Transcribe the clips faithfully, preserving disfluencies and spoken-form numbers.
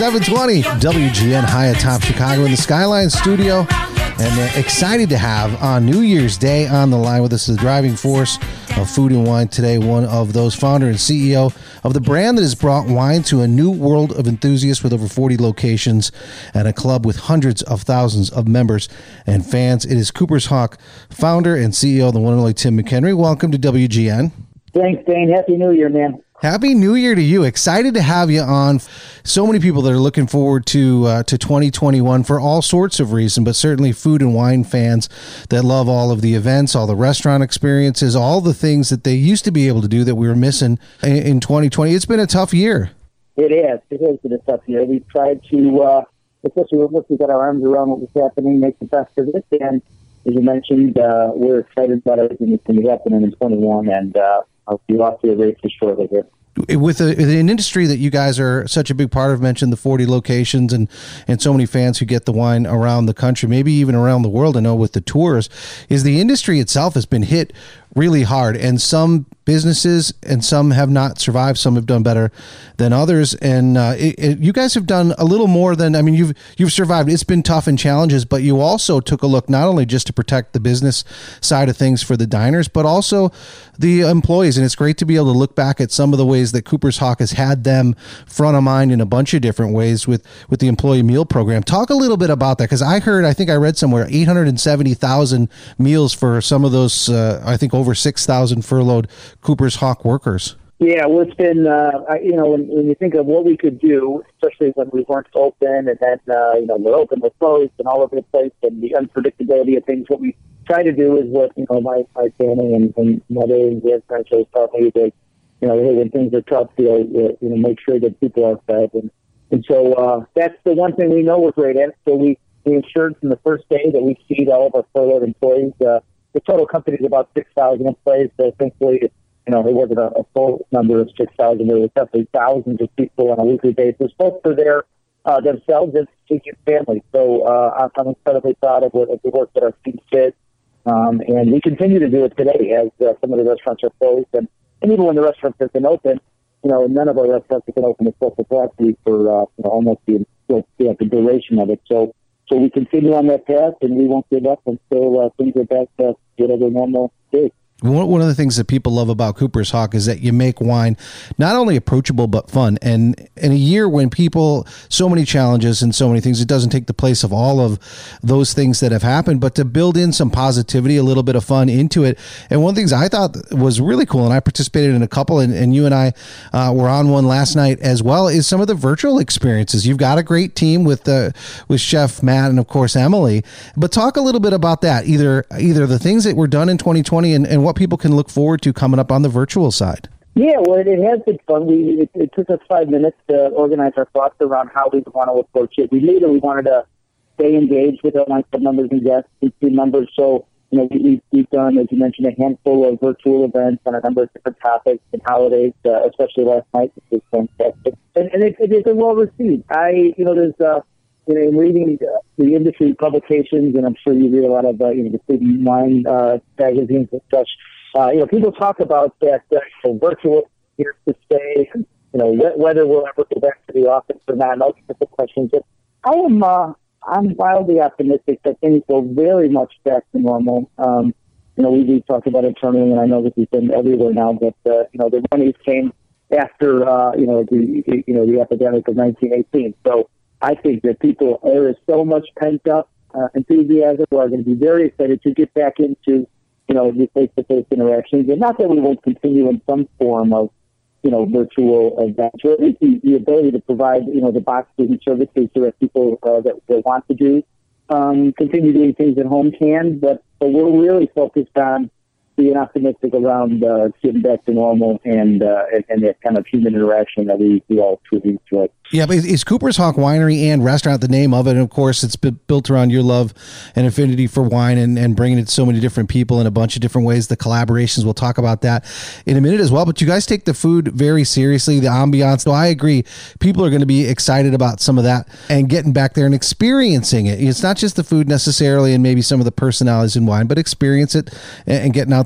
seven twenty W G N high atop Chicago in the Skyline studio. And uh, excited to have on New Year's Day on the line with us the driving force of Food and Wine today, one of those founder and C E O of the brand that has brought wine to a new world of enthusiasts with over forty locations and a club with hundreds of thousands of members and fans. It is Cooper's Hawk founder and C E O, the one and only Tim McHenry. Welcome to W G N. Thanks, Dane. Happy New Year, man. Happy New Year to you. Excited to have you on. So many people that are looking forward to uh, to twenty twenty-one for all sorts of reasons, but certainly food and wine fans that love all of the events, all the restaurant experiences, all the things that they used to be able to do that we were missing in, in twenty twenty. It's been a tough year. It is. It has been a tough year. We've tried to, uh, especially once we got our arms around what was happening, make the best of it. And as you mentioned, uh, we're excited about everything that's going to be happening in twenty-one, and uh, I'll be off to a race shortly here. With, a, with an industry that you guys are such a big part of, mentioned the forty locations and, and so many fans who get the wine around the country, maybe even around the world, I know with the tours, is the industry itself has been hit really hard, and some businesses and some have not survived. Some have done better than others, and uh, it, it, you guys have done a little more than, I mean, you've you've survived. It's been tough and challenges, but you also took a look not only just to protect the business side of things for the diners, but also the employees, and it's great to be able to look back at some of the ways that Cooper's Hawk has had them front of mind in a bunch of different ways with, with the employee meal program. Talk a little bit about that, because I heard, I think I read somewhere, eight hundred seventy thousand meals for some of those, uh, I think over six thousand furloughed Cooper's Hawk workers. Yeah, well, it's been, uh, you know, when, when you think of what we could do, especially when we weren't open, and then, uh, you know, we're open, we're closed, and all over the place, and the unpredictability of things, what we try to do is what, you know, my, my family and, and mother and grandparents taught me that, you know, hey, when things are tough, you know, you know, make sure that people are fed. And, and so uh, that's the one thing we know we're great at. So we, we ensured from the first day that we feed all of our furloughed employees. Uh, the total company is about six thousand employees, so thankfully, you know, it wasn't a, a full number of six thousand. There was definitely thousands of people on a weekly basis, both for their uh, themselves and their families. So uh, I'm incredibly proud of, what, of the work that our team did. Um, and we continue to do it today as uh, some of the restaurants are closed. And, and even when the restaurants have been open, you know, none of our restaurants have been open at full capacity for uh, you know, almost the, you know, the duration of it. So so we continue on that path, and we won't give up until uh, things are back to whatever normal is. One of the things that people love about Cooper's Hawk is that you make wine not only approachable but fun. And in a year when people, so many challenges and so many things, it doesn't take the place of all of those things that have happened, but to build in some positivity, a little bit of fun into it. And one of the things I thought was really cool, and I participated in a couple, and, and you and I uh, were on one last night as well, is some of the virtual experiences. You've got a great team with uh, with Chef Matt and, of course, Emily. But talk a little bit about that, either either the things that were done in twenty twenty and, and what people can look forward to coming up on the virtual side. Yeah, well, it, it has been fun. We it, it took us five minutes to organize our thoughts around how we want to approach it. We knew that we wanted to stay engaged with our mindset members and guests and team members. So, you know, we, we've done, as you mentioned, a handful of virtual events on a number of different topics and holidays, uh, especially last night, which was fantastic. And, and it, it is well received. I, you know, there's, uh, you know, in reading uh, the industry publications, and I'm sure you read a lot of, uh, you know, the food and wine uh, magazines and such. Uh, you know, people talk about that uh, so virtual here to stay, and, you know, wh- whether we'll ever go back to the office or not, and all sorts of questions. But I am, uh, I'm wildly optimistic that things go very much back to normal. Um, you know, we, we talked about it internally, and I know this has been everywhere now, but, uh, you know, the monies came after, uh, you know, the, you know, the epidemic of nineteen eighteen. So I think that people, there is so much pent up uh, enthusiasm. We're going to be very excited to get back into, you know, the face-to-face interactions. And not that we won't continue in some form of, you know, virtual events, or at least the, the ability to provide, you know, the boxes and services so that people uh, that, that want to do, um, continue doing things at home can. But, but we're really focused on being optimistic around uh, getting back to normal and, uh, and and that kind of human interaction that we, we all truly enjoy. Yeah, but it's Cooper's Hawk Winery and Restaurant, the name of it. And of course, it's built around your love and affinity for wine and, and bringing it to so many different people in a bunch of different ways. The collaborations, we'll talk about that in a minute as well. But you guys take the food very seriously, the ambiance. So I agree. People are going to be excited about some of that and getting back there and experiencing it. It's not just the food necessarily and maybe some of the personalities in wine, but experience it and, and getting out there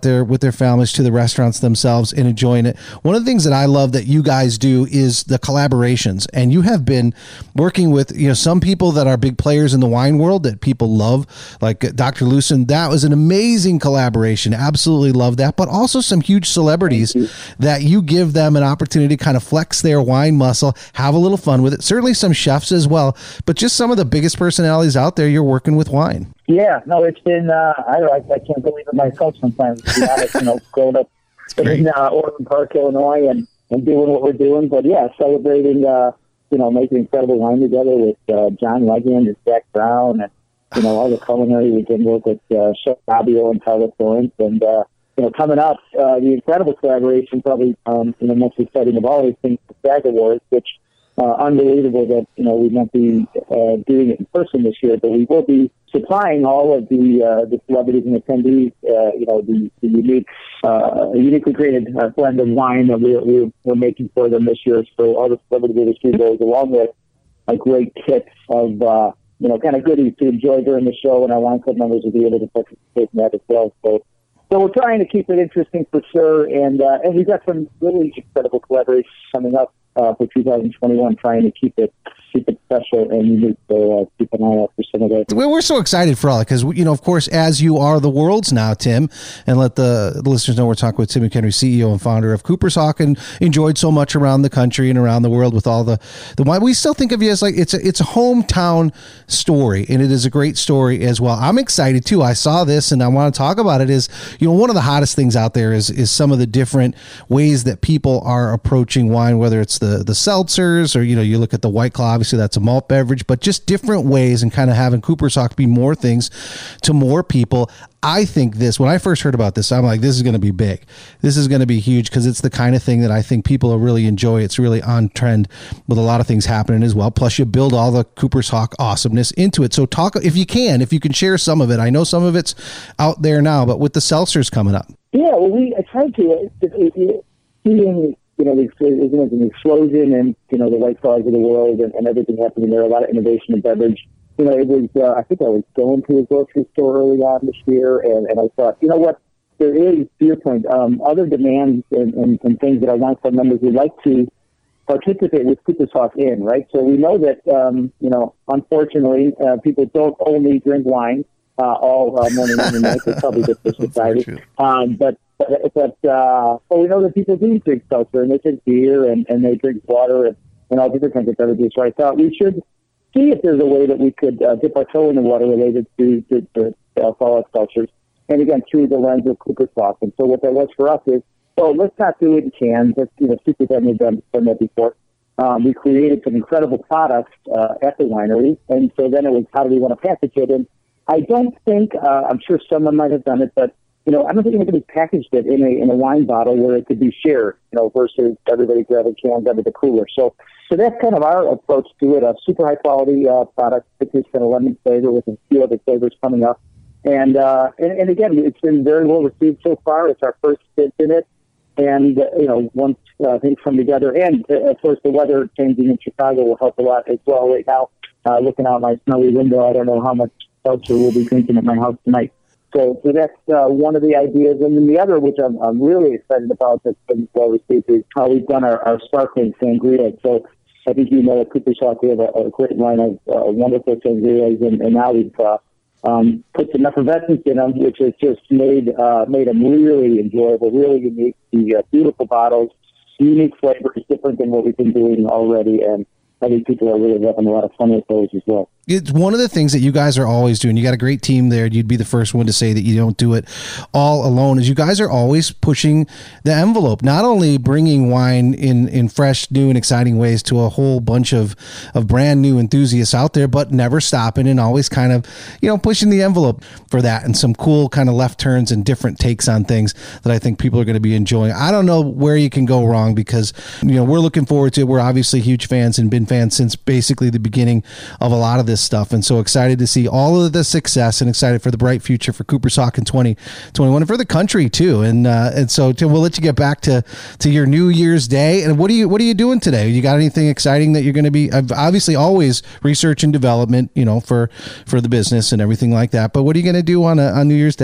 their with their families to the restaurants themselves and enjoying it. One of the things that I love that you guys do is the collaborations, and you have been working with, you know, some people that are big players in the wine world that people love, like Doctor Lucen. That was an amazing collaboration. Absolutely love that. But also some huge celebrities you. that you give them an opportunity to kind of flex their wine muscle, have a little fun with it. Certainly some chefs as well, but just some of the biggest personalities out there you're working with wine. Yeah, no, it's been, uh, I, I I can't believe it myself sometimes, to be honest, you know, growing up in uh, Orland Park, Illinois, and, and doing what we're doing. But yeah, celebrating, uh, you know, making incredible wine together with uh, John Legend and Zach Brown, and, you know, all the culinary. We can work with uh, Chef Fabio and Tyler Florence, and, uh, you know, coming up, uh, the incredible collaboration, probably, um, you know, most exciting of all these things, the SAG Awards, which uh, unbelievable that, you know, we won't be uh, doing it in person this year, but we will be supplying all of the uh, the celebrities and attendees, uh, you know, the, the unique, uh, uniquely created uh, blend of wine that we're, we're, we're making for them this year. So all the celebrity industry goes along with a great kit of, uh, you know, kind of goodies to enjoy during the show, and our wine club members will be able to participate in that as well. So, so we're trying to keep it interesting for sure, and uh, and we've got some really incredible collaborations coming up uh, for two thousand twenty-one, trying to keep it keep it special and unique. So uh, keep an eye out for some of that. We're so excited for all it because, you know, of course, as you are the world's now, Tim, and let the, the listeners know we're talking with Tim McHenry, C E O and founder of Cooper's Hawk, and enjoyed so much around the country and around the world with all the, the wine. We still think of you as like, it's a, it's a hometown story, and it is a great story as well. I'm excited too. I saw this and I want to talk about it. Is, you know, one of the hottest things out there is, is some of the different ways that people are approaching wine, whether it's the, the seltzers or, you know, you look at the White Claw, obviously that's a malt beverage, but just different ways, and kind of having Cooper's Hawk be more things to more people. I think this, when I first heard about this, I'm like, this is going to be big. This is going to be huge because it's the kind of thing that I think people will really enjoy. It's really on trend with a lot of things happening as well. Plus you build all the Cooper's Hawk awesomeness into it. So talk, if you can, if you can share some of it. I know some of it's out there now, but with the seltzers coming up. Yeah, well, we I tried to, it, it, it, seeing, you know, there's an explosion and, you know, the White Claws of the world and, and everything happening there, a lot of innovation in beverage. You know, it was, uh, I think I was going to a grocery store early on this year, and, and I thought, you know what, there is, to your point, um, other demands and, and, and things that our wine club members would like to participate with Cooper's Hawk in, right? So we know that, um, you know, unfortunately, uh, people don't only drink wine uh, all uh, morning and night. It's probably good for society. Um, but But, but, uh, but we know that people do drink seltzer, and they drink beer, and, and they drink water, and, and all different kinds of beverages. So I thought we should see if there's a way that we could uh, dip our toe in the water related to, to, to alcoholic seltzers, and again, through the lens of Cooper's Hawk. And so what that was for us is, oh, let's not do it in cans. Let's, you know, Super Family has done, done that before. Um, we created some incredible products uh, at the winery, and so then it was, how do we want to package it? And I don't think, uh, I'm sure someone might have done it, but you know, I don't think anybody packaged it in a in a wine bottle where it could be shared, you know, versus everybody grabbing cans out of the cooler. So, so that's kind of our approach to it. A super high quality uh, product, particularly kind of lemon flavor with a few other flavors coming up. And, uh, and and again, it's been very well received so far. It's our first stint in it, and uh, you know, once uh, things come together, and uh, of course, the weather changing in Chicago will help a lot as well. Right now, uh, looking out my snowy window, I don't know how much seltzer we'll be drinking at my house tonight. So, so that's uh, one of the ideas. And then the other, which I'm, I'm really excited about, that's been well received, is how we've done our, our sparkling sangria. So I think you know at Cooper's Hawk we have a, a great line of uh, wonderful sangrias, and, and now we've uh, um, put some effervescence in them, which has just made uh, made them really enjoyable, really unique. The uh, beautiful bottles, unique flavors, different than what we've been doing already, and I think people are really having a lot of fun with those as well. It's one of the things that you guys are always doing. You got a great team there. You'd be the first one to say that you don't do it all alone, is you guys are always pushing the envelope, not only bringing wine in, in fresh, new, and exciting ways to a whole bunch of, of brand new enthusiasts out there, but never stopping and always kind of, you know, pushing the envelope for that, and some cool kind of left turns and different takes on things that I think people are going to be enjoying. I don't know where you can go wrong, because, you know, we're looking forward to it. We're obviously huge fans and been fans since basically the beginning of a lot of this stuff, and so excited to see all of the success and excited for the bright future for Cooper's Hawk in twenty twenty-one and for the country too. And uh, and so Tim, we'll let you get back to to your New Year's Day. And what are you what are you doing today? You got anything exciting that you're going to be? Obviously, always research and development, you know, for for the business and everything like that. But what are you going to do on a, on New Year's Day?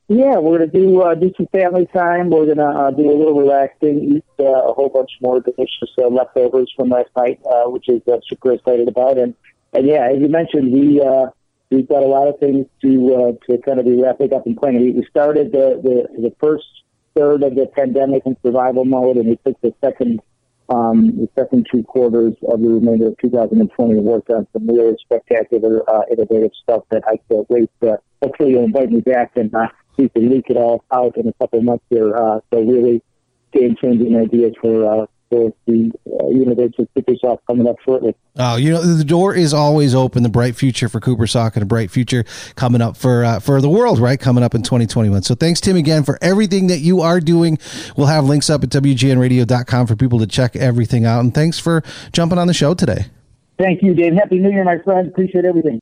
Yeah, we're going to do uh, do some family time. We're going to uh, do a little relaxing, eat uh, a whole bunch more delicious uh, leftovers from last night, uh, which is uh, super excited about. And, and yeah, as you mentioned, we, uh, we've got a lot of things to uh, to kind of be wrapping up and planning. We, we started the, the, the first third of the pandemic in survival mode, and we took the second um, the second two quarters of the remainder of two thousand twenty and worked on some really spectacular, uh, innovative stuff that I can't wait to. Hopefully you'll invite me back and uh, we can leak it all out in a couple of months here. Uh, so really game-changing ideas for uh, for the uh, University of Coopersoft coming up shortly. Oh, you know, the door is always open. The bright future for Coopersoft and a bright future coming up for uh, for the world, right? Coming up in twenty twenty-one. So thanks, Tim, again for everything that you are doing. We'll have links up at W G N radio dot com for people to check everything out. And thanks for jumping on the show today. Thank you, Dave. Happy New Year, my friend. Appreciate everything.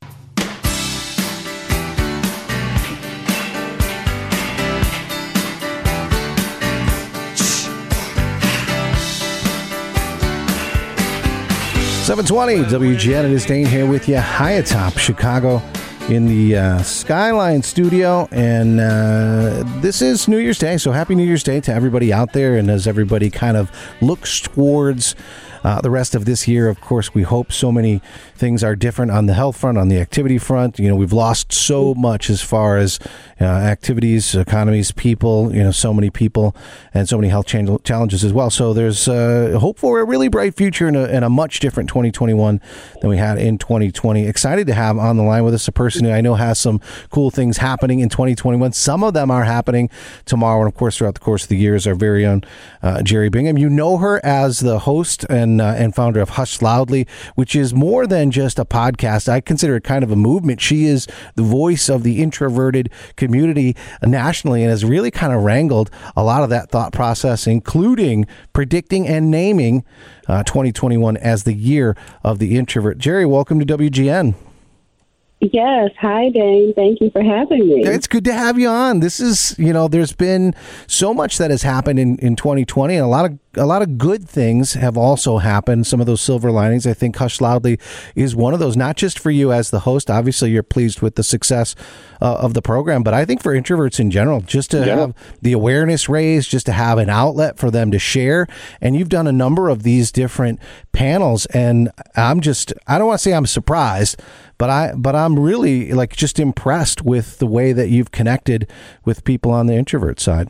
seven twenty W G N. It is Dane here with you high atop Chicago in the uh, Skyline studio. And uh, this is New Year's Day. So happy New Year's Day to everybody out there. And as everybody kind of looks towards Uh, the rest of this year, of course, we hope so many things are different on the health front, on the activity front. You know, we've lost so much as far as uh, activities, economies, people, you know, so many people and so many health change- challenges as well. So there's uh, hope for a really bright future and a, and a much different twenty twenty-one than we had in twenty twenty. Excited to have on the line with us a person who I know has some cool things happening in twenty twenty-one. Some of them are happening tomorrow. And of course, throughout the course of the year is our very own uh, Jerry Bingham. You know her as the host and And, uh, and founder of Hush Loudly, which is more than just a podcast. I consider it kind of a movement. She is the voice of the introverted community nationally and has really kind of wrangled a lot of that thought process, including predicting and naming uh, twenty twenty-one as the year of the introvert. Jerry, welcome to W G N. Yes. Hi, Dane. Thank you for having me. It's good to have you on. This is, you know, there's been so much that has happened in, in twenty twenty, and a lot of a lot of good things have also happened. Some of those silver linings. I think Hush Loudly is one of those, not just for you as the host. Obviously, you're pleased with the success uh, of the program, but I think for introverts in general, just to yeah. have the awareness raised, just to have an outlet for them to share. And you've done a number of these different panels, and I'm just, I don't want to say I'm surprised, But I, but I'm really like just impressed with the way that you've connected with people on the introvert side.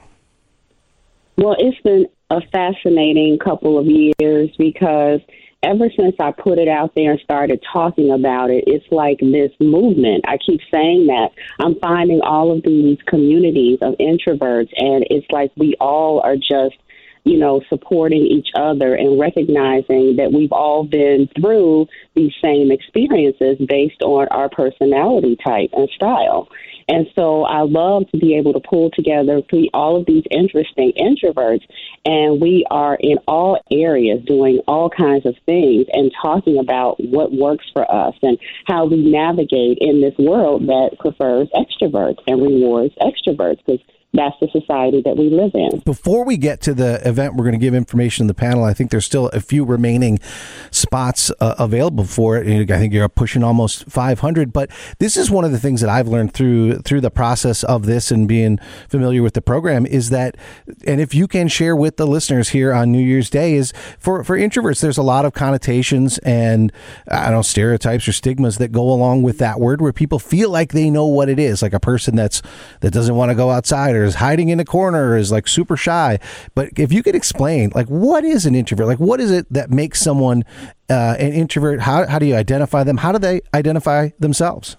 Well, it's been a fascinating couple of years because ever since I put it out there and started talking about it, it's like this movement. I keep saying that. I'm finding all of these communities of introverts, and it's like we all are just, you know, supporting each other and recognizing that we've all been through these same experiences based on our personality type and style. And so I love to be able to pull together all of these interesting introverts, and we are in all areas doing all kinds of things and talking about what works for us and how we navigate in this world that prefers extroverts and rewards extroverts, because that's the society that we live in. Before we get to the event, we're going to give information to the panel. I think there's still a few remaining spots uh, available for it. I think you're pushing almost five hundred. But this is one of the things that I've learned through through the process of this and being familiar with the program is that, and if you can share with the listeners here on New Year's Day, is for, for introverts, there's a lot of connotations and I don't know, stereotypes or stigmas that go along with that word where people feel like they know what it is, like a person that's that doesn't want to go outside or is hiding in a corner or is like super shy. But if you could explain, like, what is an introvert? Like, what is it that makes someone uh, an introvert? How how do you identify them? How do they identify themselves?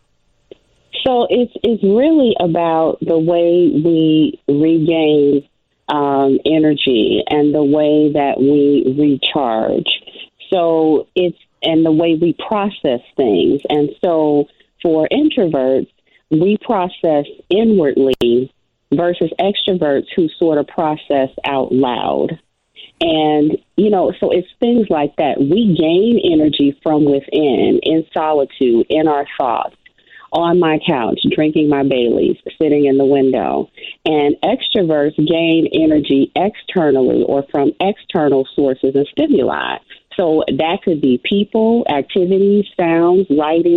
So it's it's really about the way we regain um, energy and the way that we recharge. So it's and the way we process things. And so for introverts, we process inwardly versus extroverts who sort of process out loud. And, you know, so it's things like that. We gain energy from within, in solitude, in our thoughts, on my couch, drinking my Baileys, sitting in the window. And extroverts gain energy externally or from external sources and stimuli. So that could be people, activities, sounds, writings,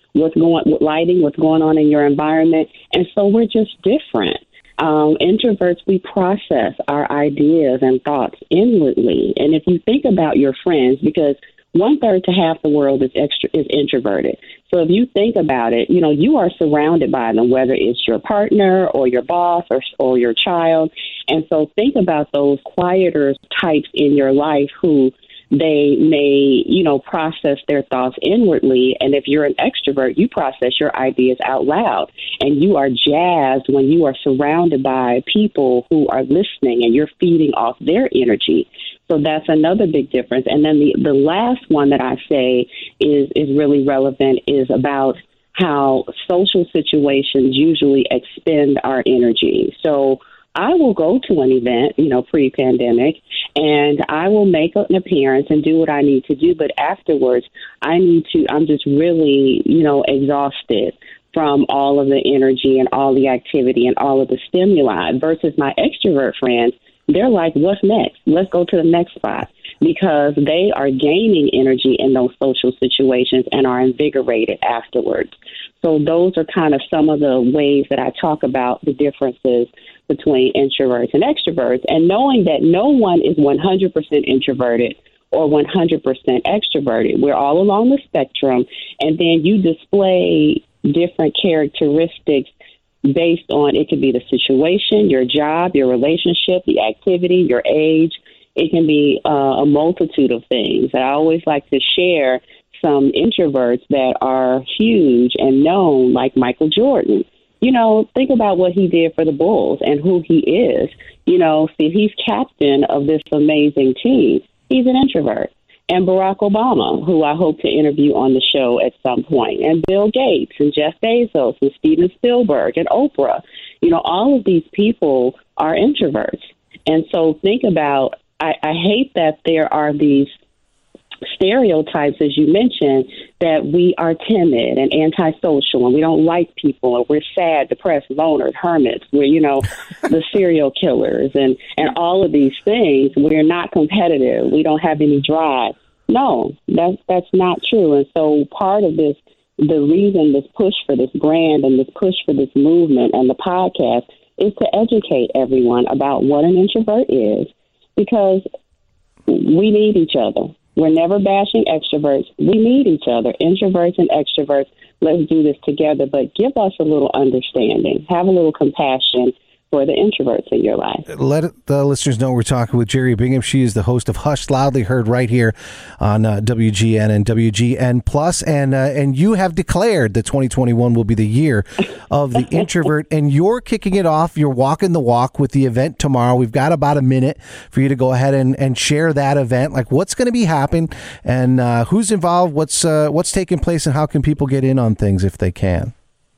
what's going, what lighting, what's going on in your environment. And so we're just different. Um, introverts, we process our ideas and thoughts inwardly. And if you think about your friends, because one third to half the world is extra is introverted. So if you think about it, you know, you are surrounded by them, whether it's your partner or your boss or or your child. And so think about those quieter types in your life who they may, you know, process their thoughts inwardly. And if you're an extrovert, you process your ideas out loud. And you are jazzed when you are surrounded by people who are listening and you're feeding off their energy. So that's another big difference. And then the, the last one that I say is, is really relevant is about how social situations usually expend our energy. So I will go to an event, you know, pre-pandemic, and I will make an appearance and do what I need to do. But afterwards, I need to, I'm just really, you know, exhausted from all of the energy and all the activity and all of the stimuli versus my extrovert friends. They're like, what's next? Let's go to the next spot, because they are gaining energy in those social situations and are invigorated afterwards. So those are kind of some of the ways that I talk about the differences between introverts and extroverts, and knowing that no one is one hundred percent introverted or one hundred percent extroverted. We're all along the spectrum, and then you display different characteristics based on, it could be the situation, your job, your relationship, the activity, your age. It can be uh, a multitude of things. I always like to share some introverts that are huge and known, like Michael Jordan. You know, think about what he did for the Bulls and who he is. You know, see, he's captain of this amazing team. He's an introvert. And Barack Obama, who I hope to interview on the show at some point, and Bill Gates and Jeff Bezos and Steven Spielberg and Oprah. You know, all of these people are introverts. And so think about, I, I hate that there are these stereotypes, as you mentioned, that we are timid and antisocial and we don't like people and we're sad, depressed, loners, hermits. We're, you know, the serial killers and, and all of these things. We're not competitive. We don't have any drive. No, that's, that's not true. And so part of this, the reason this push for this brand and this push for this movement and the podcast is to educate everyone about what an introvert is, because we need each other. We're never bashing extroverts. We need each other, introverts and extroverts. Let's do this together, but give us a little understanding. Have a little compassion for the introverts in your life. Let the listeners know we're talking with Jerry Bingham. She is the host of Hush Loudly, heard right here on uh, W G N and W G N Plus. And uh, and you have declared that twenty twenty-one will be the year of the introvert, and you're kicking it off. You're walking the walk with the event tomorrow. We've got about a minute for you to go ahead and, and share that event, like what's going to be happening and uh, who's involved, what's uh, what's taking place, and how can people get in on things if they can.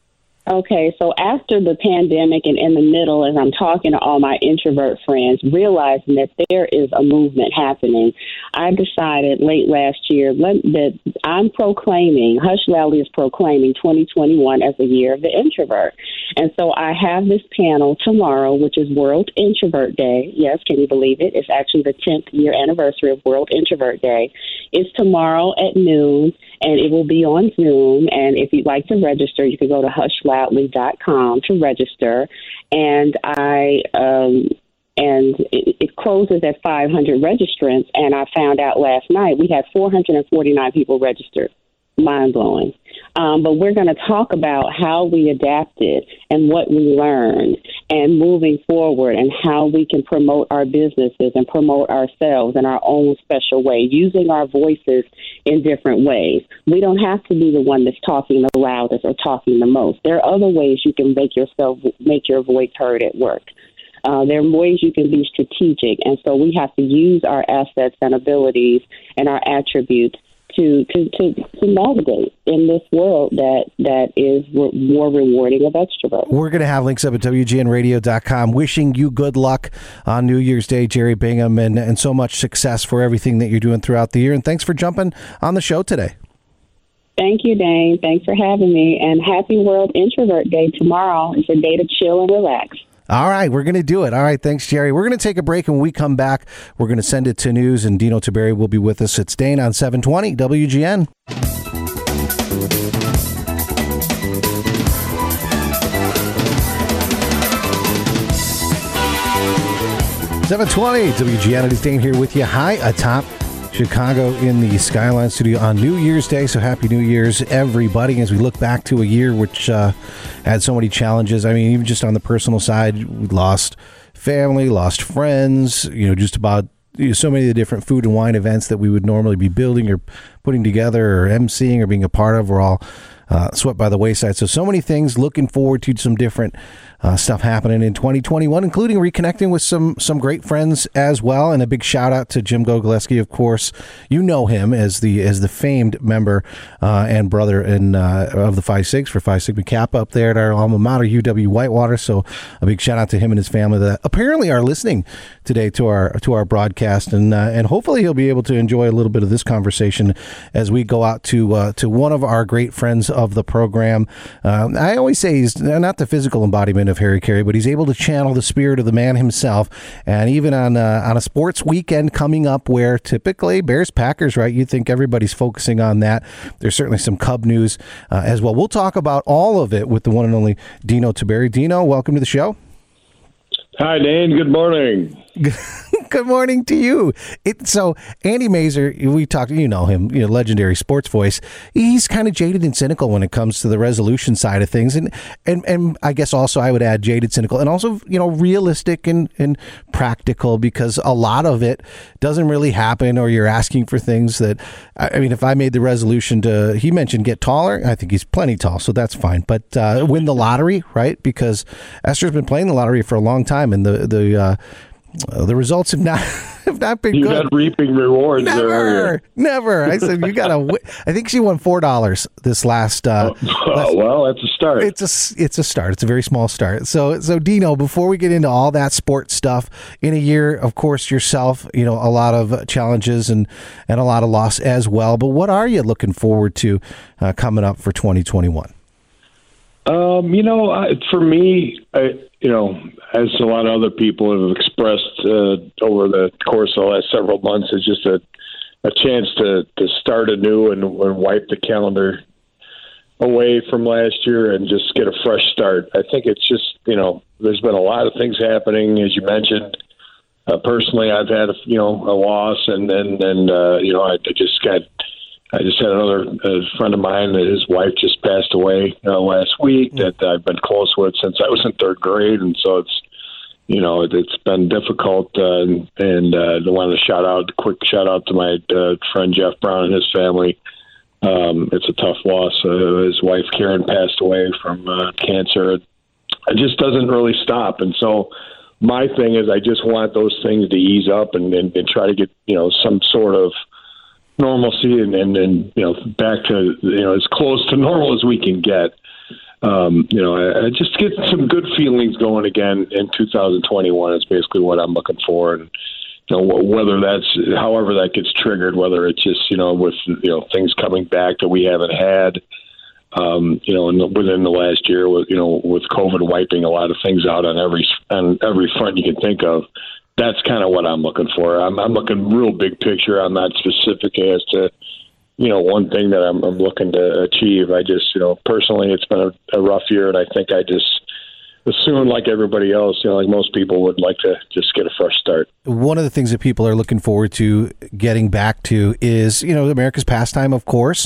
Okay, so after the pandemic and in the middle, as I'm talking to all my introvert friends, realizing that there is a movement happening, I decided late last year that I'm proclaiming, Hush Loudly is proclaiming twenty twenty-one as the year of the introvert. And so I have this panel tomorrow, which is World Introvert Day. Yes, can you believe it? It's actually the tenth year anniversary of World Introvert Day. It's tomorrow at noon, and it will be on Zoom. And if you'd like to register, you can go to hush loudly dot com to register. And I um, and it, it closes at five hundred registrants. And I found out last night we had four hundred forty-nine people registered. Mind blowing. Um, but we're going to talk about how we adapted and what we learned and moving forward and how we can promote our businesses and promote ourselves in our own special way, using our voices in different ways. We don't have to be the one that's talking the loudest or talking the most. There are other ways you can make yourself, make your voice heard at work. Uh, there are ways you can be strategic. And so we have to use our assets and abilities and our attributes To, to, to, to navigate in this world that, that is re- more rewarding of extroverts. We're going to have links up at W G N radio dot com. Wishing you good luck on New Year's Day, Jerry Bingham, and, and so much success for everything that you're doing throughout the year. And thanks for jumping on the show today. Thank you, Dane. Thanks for having me. And happy World Introvert Day tomorrow. It's a day to chill and relax. All right, we're going to do it. All right, thanks, Jerry. We're going to take a break, and when we come back, we're going to send it to news, and Dino Taberry will be with us. It's Dane on seven twenty W G N. seven twenty W G N. It is Dane here with you. High atop Chicago in the Skyline Studio on New Year's Day. So happy New Year's, everybody, as we look back to a year which uh, had so many challenges. I mean, even just on the personal side, we lost family, lost friends, you know, just about you know, so many of the different food and wine events that we would normally be building or putting together or emceeing or being a part of were all uh, swept by the wayside. So, so many things. Looking forward to some different Uh, stuff happening in twenty twenty-one, including reconnecting with some some great friends as well. And a big shout out to Jim Gogolewski, of course. You know him as the as the famed member uh, and brother in uh, of the Phi Sigs for Phi Sigma Kappa up there at our alma mater, U W Whitewater. So a big shout out to him and his family that apparently are listening today to our to our broadcast, and uh, and hopefully he'll be able to enjoy a little bit of this conversation as we go out to uh, to one of our great friends of the program. Um, I always say he's not the physical embodiment of Harry Caray, but he's able to channel the spirit of the man himself. And even on uh, on a sports weekend coming up where typically Bears Packers, right? You'd think everybody's focusing on that. There's certainly some Cub news uh, as well. We'll talk about all of it with the one and only Dino Tiberi. Dino, welcome to the show. Hi, Dane. Good morning. Good morning to you. It, so Andy Masur, we talked, you know him, you know, legendary sports voice. He's kind of jaded and cynical when it comes to the resolution side of things. And, and, and I guess also I would add jaded, cynical, and also, you know, realistic and, and practical, because a lot of it doesn't really happen, or you're asking for things that, I mean, if I made the resolution to, he mentioned get taller, I think he's plenty tall, so that's fine. But uh, win the lottery, right? Because Esther's been playing the lottery for a long time, and the, the, uh, Uh, the results have not have not been You're good. not reaping rewards. Never, there, never. I said you gotta. W- I think she won four dollars this last. Uh, oh, last, well, that's a start. It's a it's a start. It's a very small start. So so Dino, before we get into all that sports stuff, in a year, of course, yourself, you know, a lot of challenges and and a lot of loss as well. But what are you looking forward to uh, coming up for twenty twenty-one? Um, you know, I, for me, I, you know, as a lot of other people have expressed uh, over the course of the last several months, it's just a, a chance to, to start anew and, and wipe the calendar away from last year and just get a fresh start. I think it's just, you know, there's been a lot of things happening, as you mentioned. Uh, personally, I've had, a, you know, a loss, and then, and, and, uh, you know, I, I just got I just had another uh, friend of mine that his wife just passed away uh, last week that I've been close with since I was in third grade. And so it's, you know, it, it's been difficult. Uh, and and uh, I want to shout out, quick shout out to my uh, friend Jeff Brown and his family. Um, it's a tough loss. Uh, his wife, Karen, passed away from uh, cancer. It just doesn't really stop. And so my thing is I just want those things to ease up and, and, and try to get, you know, some sort of normalcy and, and, and, you know, back to, you know, as close to normal as we can get. Um, you know, I, I just get some good feelings going again in two thousand twenty-one is basically what I'm looking for. And, you know, whether that's, however that gets triggered, whether it's just, you know, with, you know, things coming back that we haven't had, um, you know, in the, within the last year with, you know, with COVID wiping a lot of things out on every, on every front you can think of. That's kind of what I'm looking for. I'm, I'm looking real big picture. I'm not specific as to, you know, one thing that I'm, I'm looking to achieve. I just, you know, personally, it's been a, a rough year, and I think I just assume, like everybody else, you know, like most people would like to just get a fresh start. One of the things that people are looking forward to getting back to is, you know, America's pastime, of course.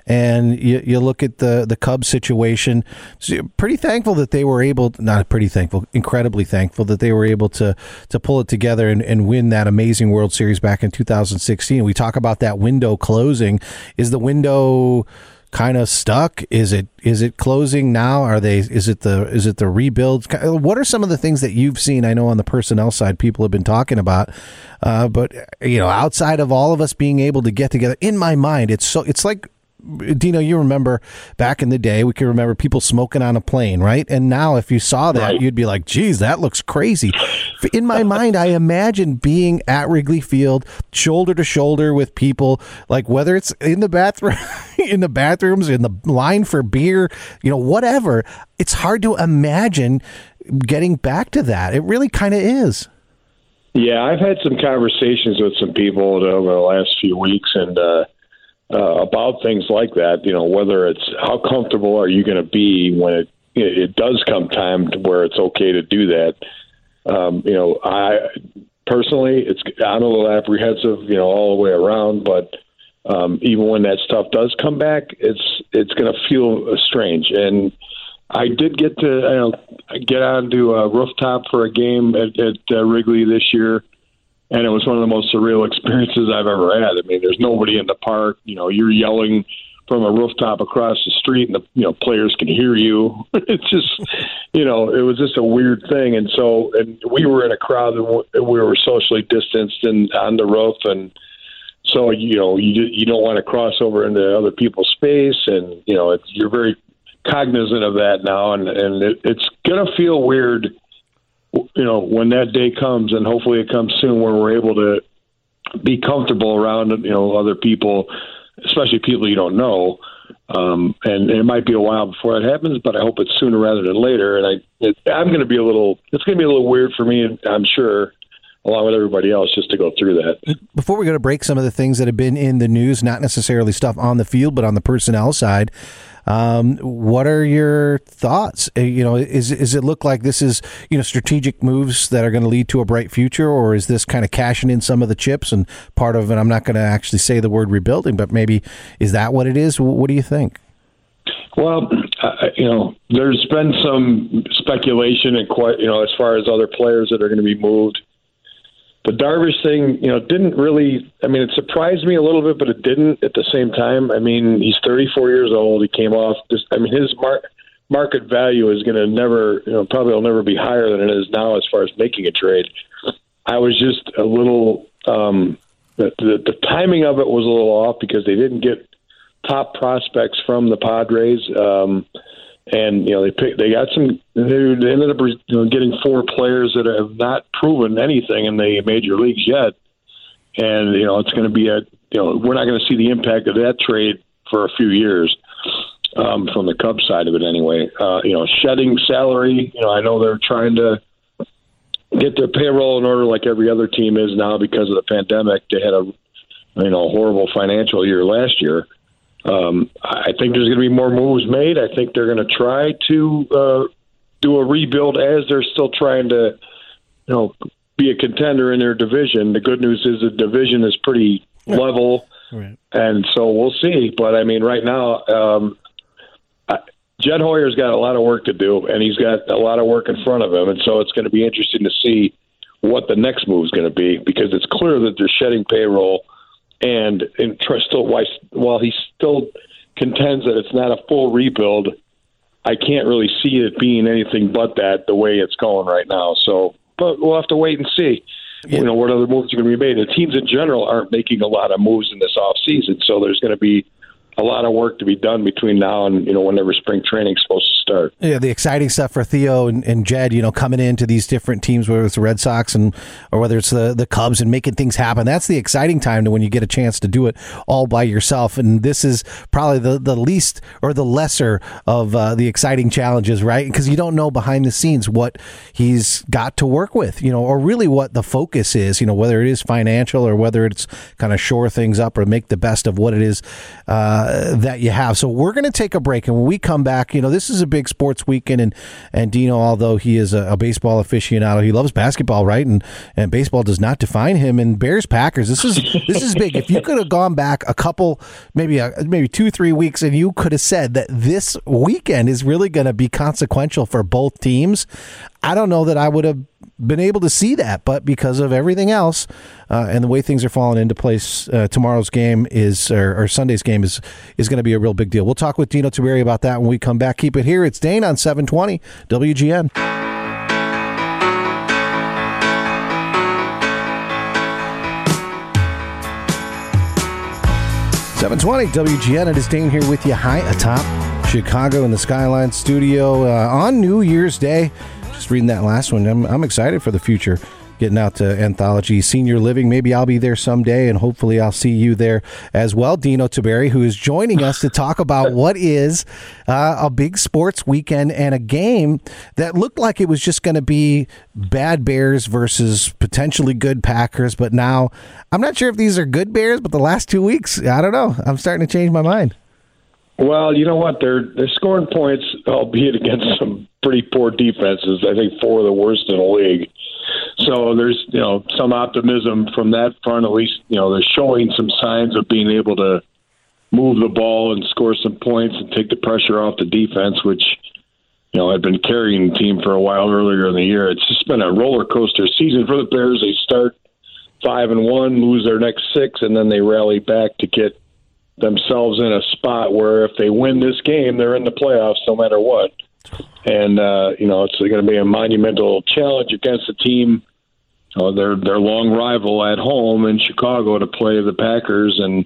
And you, you look at the, the Cubs situation, so you're pretty thankful that they were able, not pretty thankful, incredibly thankful that they were able to to pull it together and, and win that amazing World Series back in two thousand sixteen. We talk about that window closing. Is the window kind of stuck? Is it is it closing now? Are they? Is it the is it the rebuild? What are some of the things that you've seen? I know on the personnel side, people have been talking about, uh, but you know, outside of all of us being able to get together, in my mind, it's so it's like. Dino, you remember back in the day, we can remember people smoking on a plane, right? And now if you saw that, right, you'd be like, geez, that looks crazy. In my mind, I imagine being at Wrigley Field, shoulder to shoulder with people, like whether it's in the bathroom, in the bathrooms, in the line for beer, you know, whatever. It's hard to imagine getting back to that. It really kind of is. Yeah, I've had some conversations with some people over the last few weeks, and uh, uh, about things like that. You know, whether it's how comfortable are you going to be when it it does come time to where it's okay to do that. Um, you know, I personally, it's I'm a little apprehensive, you know, all the way around. But um, even when that stuff does come back, it's it's going to feel strange. And I did get to you know, get onto a rooftop for a game at, at uh, Wrigley this year, and it was one of the most surreal experiences I've ever had. I mean, there's nobody in the park. You know, you're yelling from a rooftop across the street, and the you know players can hear you. It's just, you know, it was just a weird thing. And so, and we were in a crowd, and we were socially distanced and on the roof, and so you know, you you don't want to cross over into other people's space, and you know, it's, you're very cognizant of that now, and and it, it's gonna feel weird, you know, when that day comes, and hopefully it comes soon, where we're able to be comfortable around, you know, other people, especially people you don't know. Um, and, and it might be a while before that happens, but I hope it's sooner rather than later. And I, it, I'm going to be a little, it's going to be a little weird for me, I'm sure, along with everybody else, just to go through that. Before we go to break, some of the things that have been in the news, not necessarily stuff on the field, but on the personnel side, um, what are your thoughts? Uh, You know, is is it look like this is, you know, strategic moves that are going to lead to a bright future, or is this kind of cashing in some of the chips and part of it? I'm not going to actually say the word rebuilding, but maybe is that what it is? What do you think? Well, uh, you know, there's been some speculation and quite, you know, as far as other players that are going to be moved. The Darvish thing, you know, didn't really, I mean, it surprised me a little bit, but it didn't at the same time. I mean, he's thirty-four years old. He came off, this, I mean, his mar- market value is going to never, you know, probably will never be higher than it is now as far as making a trade. I was just a little, um, the, the, the timing of it was a little off because they didn't get top prospects from the Padres. Um, And, you know, they picked, they got some, they ended up you know, getting four players that have not proven anything in the major leagues yet. And, you know, it's going to be a, you know, we're not going to see the impact of that trade for a few years um, from the Cubs side of it anyway. Uh, you know, shedding salary, you know, I know they're trying to get their payroll in order like every other team is now because of the pandemic. They had a, you know, horrible financial year last year. Um, I think there's going to be more moves made. I think they're going to try to uh, do a rebuild as they're still trying to, you know, be a contender in their division. The good news is the division is pretty level, right. And so we'll see. But I mean, right now, um, I, Jed Hoyer's got a lot of work to do, and he's got a lot of work in front of him. And so it's going to be interesting to see what the next move is going to be, because it's clear that they're shedding payroll. And, and still, while he still contends that it's not a full rebuild, I can't really see it being anything but that the way it's going right now. So, but we'll have to wait and see. Yeah. You know, what other moves are going to be made. The teams in general aren't making a lot of moves in this offseason, so there's going to be a lot of work to be done between now and, you know, whenever spring training is supposed to start. Yeah, the exciting stuff for Theo and, and Jed, you know, coming into these different teams, whether it's the Red Sox and or whether it's the, the Cubs, and making things happen. That's the exciting time to when you get a chance to do it all by yourself. And this is probably the, the least or the lesser of uh, the exciting challenges, right? Because you don't know behind the scenes what he's got to work with, you know, or really what the focus is, you know, whether it is financial or whether it's kind of shore things up or make the best of what it is uh, that you have. So we're going to take a break, and when we come back, you know, this is a big sports weekend, and and Dino, although he is a, a baseball aficionado, he loves basketball, right? And and baseball does not define him. And Bears Packers, this is this is big. If you could have gone back a couple, maybe a, maybe two three weeks, and you could have said that this weekend is really going to be consequential for both teams, I don't know that I would have been able to see that, but because of everything else uh, and the way things are falling into place, uh, tomorrow's game is, or, or Sunday's game is is going to be a real big deal. We'll talk with Dino Tiberi about that when we come back. Keep it here. It's Dane on seven twenty W G N. seven twenty W G N. It is Dane here with you high atop Chicago in the Skyline studio uh, on New Year's Day. Just reading that last one. I'm, I'm excited for the future, getting out to Anthology Senior Living. Maybe I'll be there someday, and hopefully I'll see you there as well. Dino Tiberi, who is joining us to talk about what is uh, a big sports weekend and a game that looked like it was just going to be bad Bears versus potentially good Packers. But now I'm not sure if these are good Bears, but the last two weeks, I don't know. I'm starting to change my mind. Well, you know what? They're they're scoring points, albeit against some pretty poor defenses. I think four of the worst in the league. So there's, you know, some optimism from that front. At least, you know, they're showing some signs of being able to move the ball and score some points and take the pressure off the defense, which, you know, had been carrying the team for a while earlier in the year. It's just been a roller coaster season for the Bears. They start five and one, lose their next six, and then they rally back to get themselves in a spot where if they win this game, they're in the playoffs no matter what. And, uh, you know, it's going to be a monumental challenge against a team, uh, their their long rival at home in Chicago, to play the Packers. And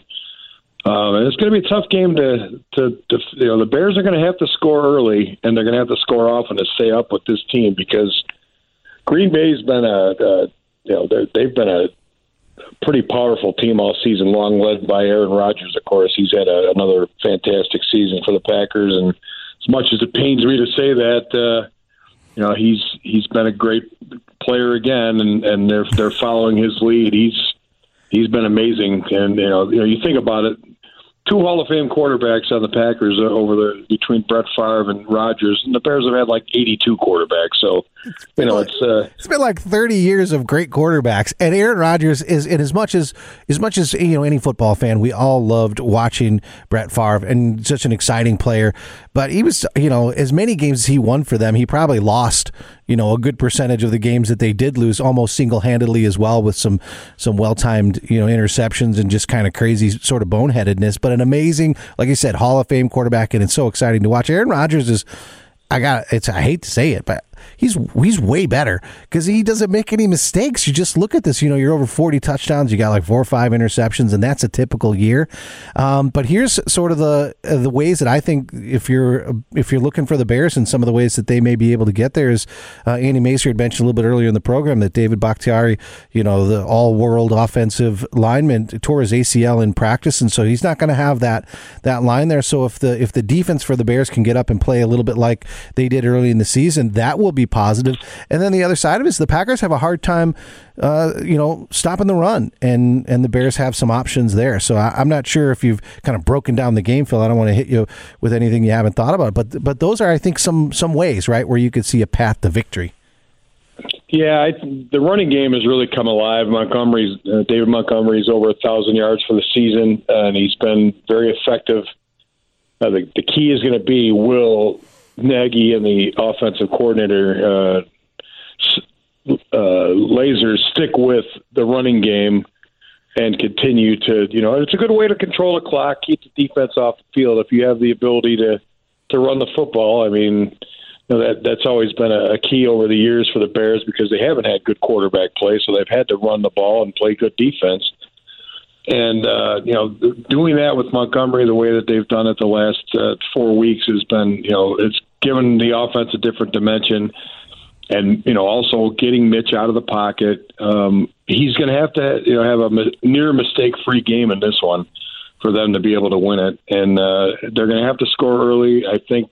uh, it's going to be a tough game to, to, to, you know, the Bears are going to have to score early, and they're going to have to score often to stay up with this team, because Green Bay's been a, a you know, they've been a pretty powerful team all season long, led by Aaron Rodgers, of course. He's had a, another fantastic season for the Packers, and as much as it pains me to say that, uh, you know, he's he's been a great player again, and, and they're they're following his lead. He's he's been amazing, and you know, you know, you think about it. Two Hall of Fame quarterbacks on the Packers over the between Brett Favre and Rodgers, and the Bears have had like eighty-two quarterbacks. So, you know, it's uh, it's been like thirty years of great quarterbacks, and Aaron Rodgers is, and as much as as much as you know, any football fan, we all loved watching Brett Favre, and such an exciting player. But he was, you know, as many games as he won for them, he probably lost, you know, a good percentage of the games that they did lose, almost single-handedly as well, with some some well-timed, you know, interceptions and just kind of crazy sort of boneheadedness. But an amazing, like I said, Hall of Fame quarterback, and it's so exciting to watch. Aaron Rodgers is, I got it's I hate to say it, but he's he's way better because he doesn't make any mistakes. You just look at this, you know, you're over forty touchdowns, you got like four or five interceptions, and that's a typical year. Um, but here's sort of the uh, the ways that I think if you're if you're looking for the Bears, and some of the ways that they may be able to get there is uh, Andy Macer had mentioned a little bit earlier in the program that David Bakhtiari, you know, the all-world offensive lineman, tore his A C L in practice, and so he's not going to have that that line there. So if the if the defense for the Bears can get up and play a little bit like they did early in the season, that will be positive. And then the other side of it is the Packers have a hard time, uh, you know, stopping the run, and and the Bears have some options there. So I, I'm not sure if you've kind of broken down the game, Phil. I don't want to hit you with anything you haven't thought about, but but those are, I think, some some ways, right, where you could see a path to victory. Yeah, I, the running game has really come alive. Montgomery's uh, David Montgomery's over a thousand yards for the season, uh, and he's been very effective. Uh, the, the key is going to be, will Nagy and the offensive coordinator, uh, uh, Laser, stick with the running game and continue to, you know, it's a good way to control the clock, keep the defense off the field. If you have the ability to, to run the football, I mean, you know, that that's always been a, a key over the years for the Bears, because they haven't had good quarterback play, so they've had to run the ball and play good defense. And, uh, you know, doing that with Montgomery the way that they've done it the last uh, four weeks has been, you know, it's given the offense a different dimension. And, you know, also getting Mitch out of the pocket. Um, he's going to have to, you know, have a near mistake-free game in this one for them to be able to win it. And uh, they're going to have to score early. I think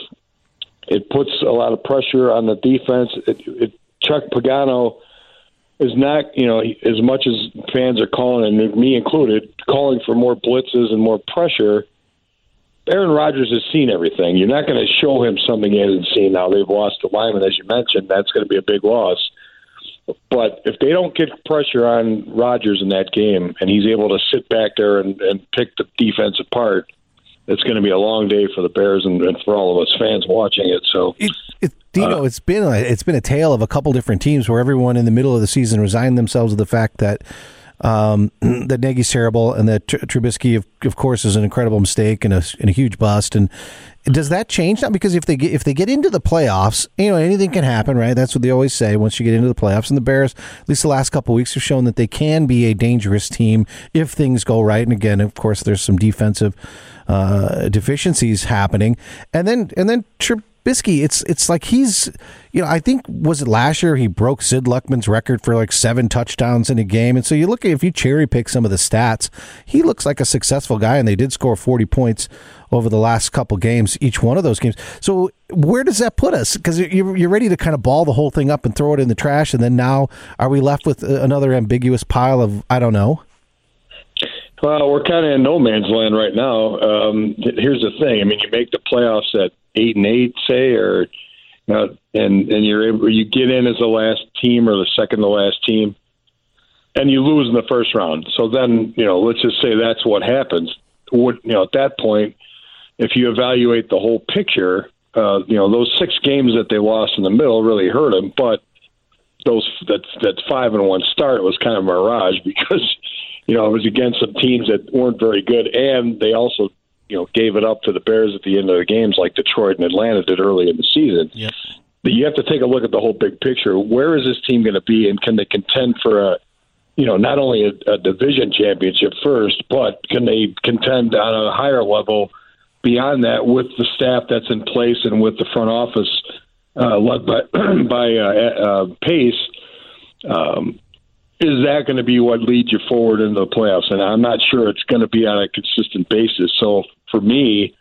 it puts a lot of pressure on the defense. It, it, Chuck Pagano is not, you know, as much as fans are calling, and me included, calling for more blitzes and more pressure, Aaron Rodgers has seen everything. You're not going to show him something he hasn't seen. Now, they've lost the lineman, as you mentioned. That's going to be a big loss. But if they don't get pressure on Rodgers in that game, and he's able to sit back there and, and pick the defense apart, it's going to be a long day for the Bears and, and for all of us fans watching it. So, it, it, Dino, uh, it's been a, it's been a tale of a couple different teams where everyone in the middle of the season resigned themselves to the fact that um, that Nagy's terrible, and that Tr- Trubisky, of, of course, is an incredible mistake and a, and a huge bust. And does that change now? Because if they get if they get into the playoffs, you know, anything can happen, right? That's what they always say once you get into the playoffs. And the Bears, at least the last couple of weeks, have shown that they can be a dangerous team if things go right. And again, of course, there's some defensive uh, deficiencies happening. And then and then Trubisky, it's it's like he's, you know, I think, was it last year he broke Sid Luckman's record for like seven touchdowns in a game. And so you look at, if you cherry pick some of the stats, he looks like a successful guy, and they did score forty points over the last couple games, each one of those games. So where does that put us? Because you're ready to kind of ball the whole thing up and throw it in the trash, and then now are we left with another ambiguous pile of, I don't know? Well, we're kind of in no man's land right now. Um, here's the thing. I mean, you make the playoffs at eight and eight, say, or, you uh, and and you're able, you get in as the last team or the second to last team, and you lose in the first round. So then, you know, let's just say that's what happens. What, you know, at that point, if you evaluate the whole picture, uh, you know, those six games that they lost in the middle really hurt them. But those that that five and one start was kind of a mirage because, you know, it was against some teams that weren't very good, and they also, you know, gave it up to the Bears at the end of the games like Detroit and Atlanta did early in the season. Yep. But you have to take a look at the whole big picture. Where is this team going to be, and can they contend for a, you know, not only a, a division championship first, but can they contend on a higher level beyond that with the staff that's in place and with the front office uh, led by by uh, uh, Pace? Um, is that going to be what leads you forward into the playoffs? And I'm not sure it's going to be on a consistent basis. So for me,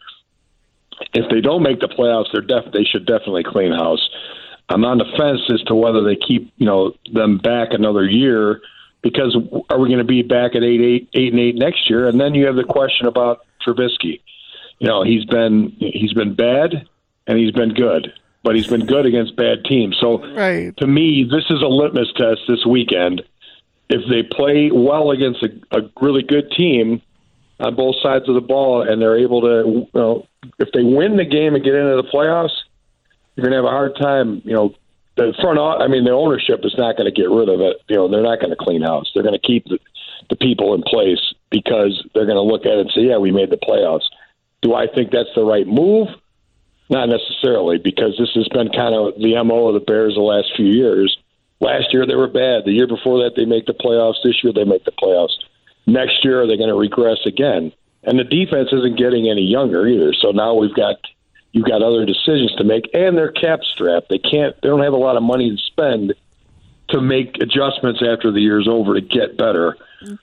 if they don't make the playoffs, they're def- they should definitely clean house. I'm on the fence as to whether they keep, you know, them back another year, because are we going to be back at eight, eight, eight and eight next year? And then you have the question about Trubisky. You know, he's been he's been bad and he's been good, but he's been good against bad teams. So right. To me, this is a litmus test this weekend. If they play well against a, a really good team on both sides of the ball, and they're able to, you know, if they win the game and get into the playoffs, you're going to have a hard time. You know, the front, I mean, the ownership is not going to get rid of it. You know, they're not going to clean house. They're going to keep the, the people in place because they're going to look at it and say, yeah, we made the playoffs. Do I think that's the right move? Not necessarily, because this has been kind of the M O of the Bears the last few years. Last year they were bad. The year before that they make the playoffs. This year they make the playoffs. Next year they're going to regress again. And the defense isn't getting any younger either. So now we've got you've got other decisions to make, and they're cap strapped. They can't. They don't have a lot of money to spend to make adjustments after the year's over to get better.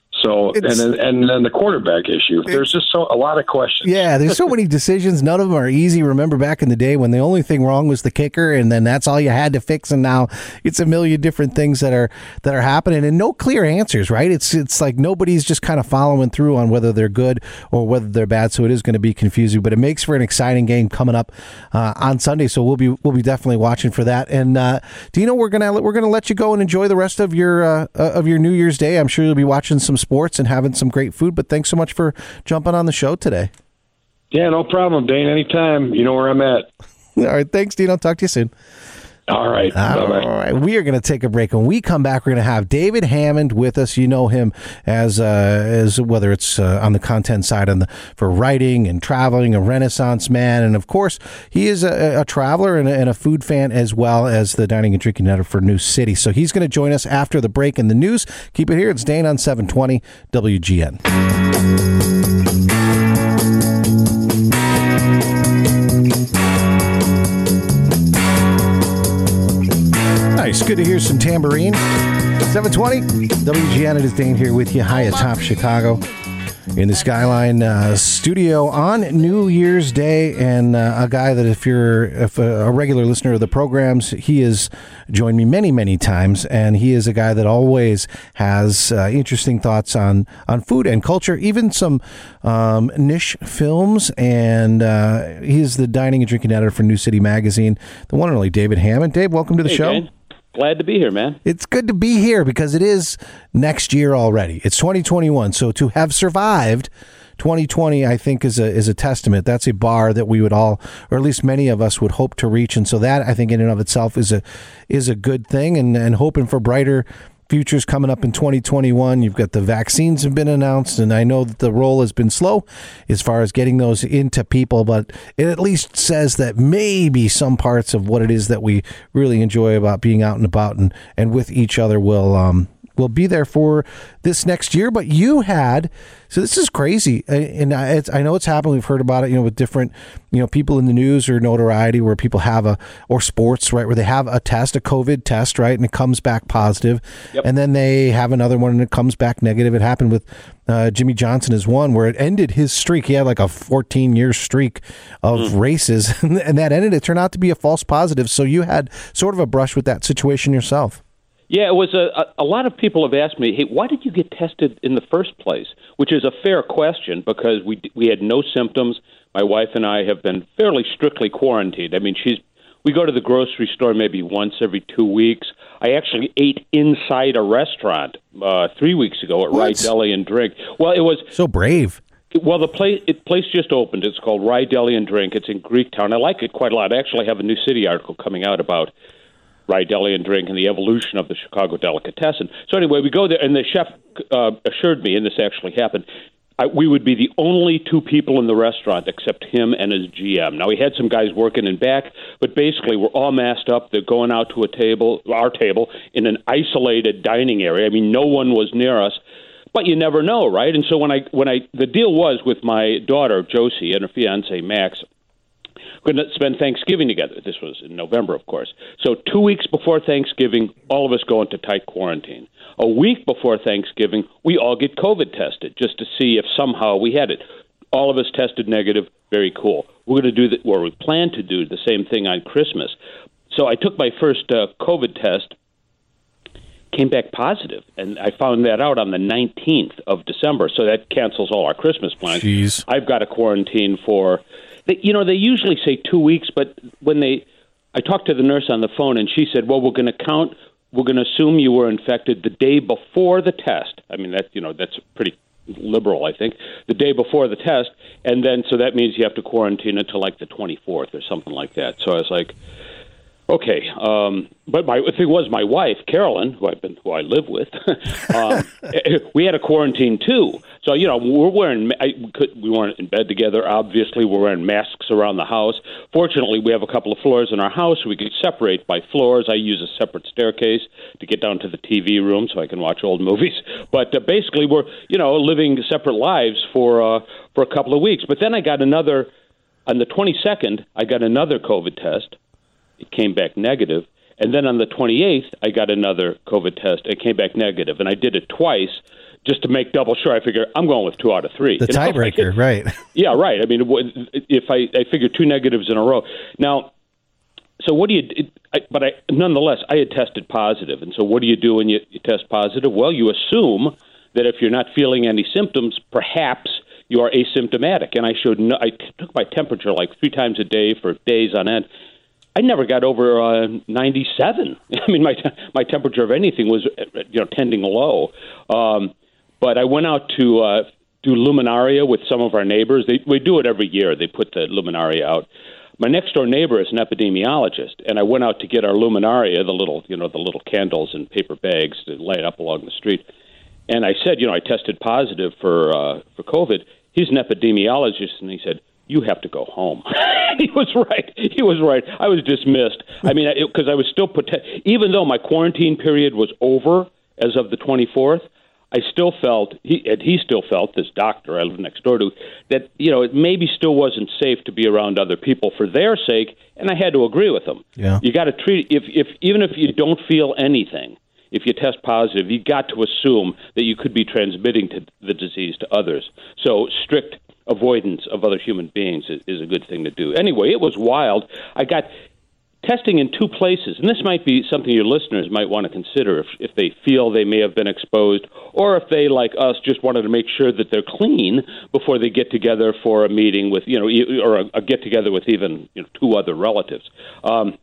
So and then, and then the quarterback issue. There's just so a lot of questions. Yeah, there's so many decisions. None of them are easy. Remember back in the day when the only thing wrong was the kicker, and then that's all you had to fix. And now it's a million different things that are that are happening, and no clear answers. Right? It's it's like nobody's just kind of following through on whether they're good or whether they're bad. So it is going to be confusing, but it makes for an exciting game coming up uh, on Sunday. So we'll be we'll be definitely watching for that. And uh, Dino, we're gonna we're gonna let you go and enjoy the rest of your uh, of your New Year's Day. I'm sure you'll be watching some sports and having some great food, but thanks so much for jumping on the show today. Yeah, no problem, Dane. Anytime. You know where I'm at. All right. Thanks, Dean. I'll talk to you soon. All right. All Bye-bye. right. We are going to take a break. When we come back, we're going to have David Hammond with us. You know him as uh, as whether it's uh, on the content side on the for writing and traveling, a Renaissance man, and of course he is a, a traveler and a, and a food fan as well as the dining and drinking editor for New City. So he's going to join us after the break in the news. Keep it here. It's Dane on seven twenty W G N. Nice. Good to hear some tambourine. seven twenty W G N. It is Dane here with you high atop Chicago in the Skyline uh, studio on New Year's Day. And uh, a guy that if you're if a, a regular listener of the programs, he has joined me many, many times. And he is a guy that always has uh, interesting thoughts on, on food and culture, even some um, niche films. And uh, he is the dining and drinking editor for New City Magazine, the one and only David Hammond. Dave, welcome to the hey, show. Dane. Glad to be here, man. It's good to be here because it is next year already. It's twenty twenty-one. So to have survived twenty twenty, I think, is a is a testament. That's a bar that we would all, or at least many of us, would hope to reach. And so that, I think, in and of itself is a is a good thing, and, and hoping for brighter futures coming up in twenty twenty-one. You've got the vaccines have been announced, and I know that the roll has been slow as far as getting those into people, but it at least says that maybe some parts of what it is that we really enjoy about being out and about and, and with each other will um, will be there for this next year. But you had, so this is crazy, and I, it's, I know it's happened. We've heard about it, you know, with different, you know, people in the news or notoriety where people have a, or sports, right, where they have a test, a COVID test, right, and it comes back positive, yep. and then they have another one and it comes back negative. It happened with uh, Jimmy Johnson is one where it ended his streak. He had like a fourteen-year streak of mm. races, and that ended. It turned out to be a false positive. So you had sort of a brush with that situation yourself. Yeah, it was a, a, a lot of people have asked me, hey, why did you get tested in the first place? Which is a fair question because we we had no symptoms. My wife and I have been fairly strictly quarantined. I mean, she's we go to the grocery store maybe once every two weeks. I actually ate inside a restaurant uh, three weeks ago at Rye Deli and Drink. Well, it was so brave. Well, the place it place just opened. It's called Rye Deli and Drink. It's in Greektown. I like it quite a lot. I actually have a New City article coming out about Rye Deli and Drink and the evolution of the Chicago delicatessen. So anyway, we go there, and the chef uh, assured me, and this actually happened, I, we would be the only two people in the restaurant except him and his G M. Now, he had some guys working in back, but basically we're all masked up. They're going out to a table, our table, in an isolated dining area. I mean, no one was near us. But you never know, right? And so when I when I the deal was with my daughter Josie and her fiance Max, we're going to spend Thanksgiving together. This was in November, of course. So two weeks before Thanksgiving, all of us go into tight quarantine. A week before Thanksgiving, we all get COVID tested just to see if somehow we had it. All of us tested negative. Very cool. We're going to do the, or we plan to do the same thing on Christmas. So I took my first uh, COVID test. Came back positive, and I found that out on the nineteenth of December, so that cancels all our Christmas plans. Jeez. I've got to quarantine for, they, you know, they usually say two weeks, but when they, I talked to the nurse on the phone, and she said, well, we're going to count, we're going to assume you were infected the day before the test. I mean, that you know, that's pretty liberal, I think, the day before the test, and then, so that means you have to quarantine until like the twenty-fourth or something like that. So I was like, okay, um, but my the thing was, my wife Carolyn, who I've been, who I live with, um, we had a quarantine too. So you know, we're wearing, I, we, could, we weren't in bed together. Obviously, we're wearing masks around the house. Fortunately, we have a couple of floors in our house, so we could separate by floors. I use a separate staircase to get down to the T V room so I can watch old movies. But uh, basically, we're you know living separate lives for uh, for a couple of weeks. But then I got another on the twenty-second. I got another COVID test. It came back negative. And then on the twenty-eighth, I got another COVID test. It came back negative. And I did it twice just to make double sure. I figure I'm going with two out of three. The you know, tiebreaker, like right. Yeah, right. I mean, if I, I figured two negatives in a row. Now, so what do you it, I, but I, nonetheless, I had tested positive. And so what do you do when you, you test positive? Well, you assume that if you're not feeling any symptoms, perhaps you are asymptomatic. And I showed no, I t- took my temperature like three times a day for days on end. I never got over uh, ninety-seven. I mean, my t- my temperature of anything was, you know, tending low. Um, but I went out to uh, do luminaria with some of our neighbors. They, we do it every year. They put the luminaria out. My next door neighbor is an epidemiologist, and I went out to get our luminaria, the little, you know, the little candles in paper bags to light up along the street. And I said, you know, I tested positive for uh, for COVID. He's an epidemiologist, and he said, you have to go home. He was right. He was right. I was dismissed. I mean, because I was still, even though my quarantine period was over as of the twenty-fourth, I still felt, he, and he still felt, this doctor I live next door to, that, you know, it maybe still wasn't safe to be around other people for their sake, and I had to agree with him. Yeah. You got to treat, if, if even if you don't feel anything, if you test positive, you got to assume that you could be transmitting to the disease to others. So strict avoidance of other human beings is, is a good thing to do. Anyway, it was wild. I got testing in two places, and this might be something your listeners might want to consider if, if they feel they may have been exposed, or if they, like us, just wanted to make sure that they're clean before they get together for a meeting with, you know, or a, a get-together with even you know, two other relatives. Um,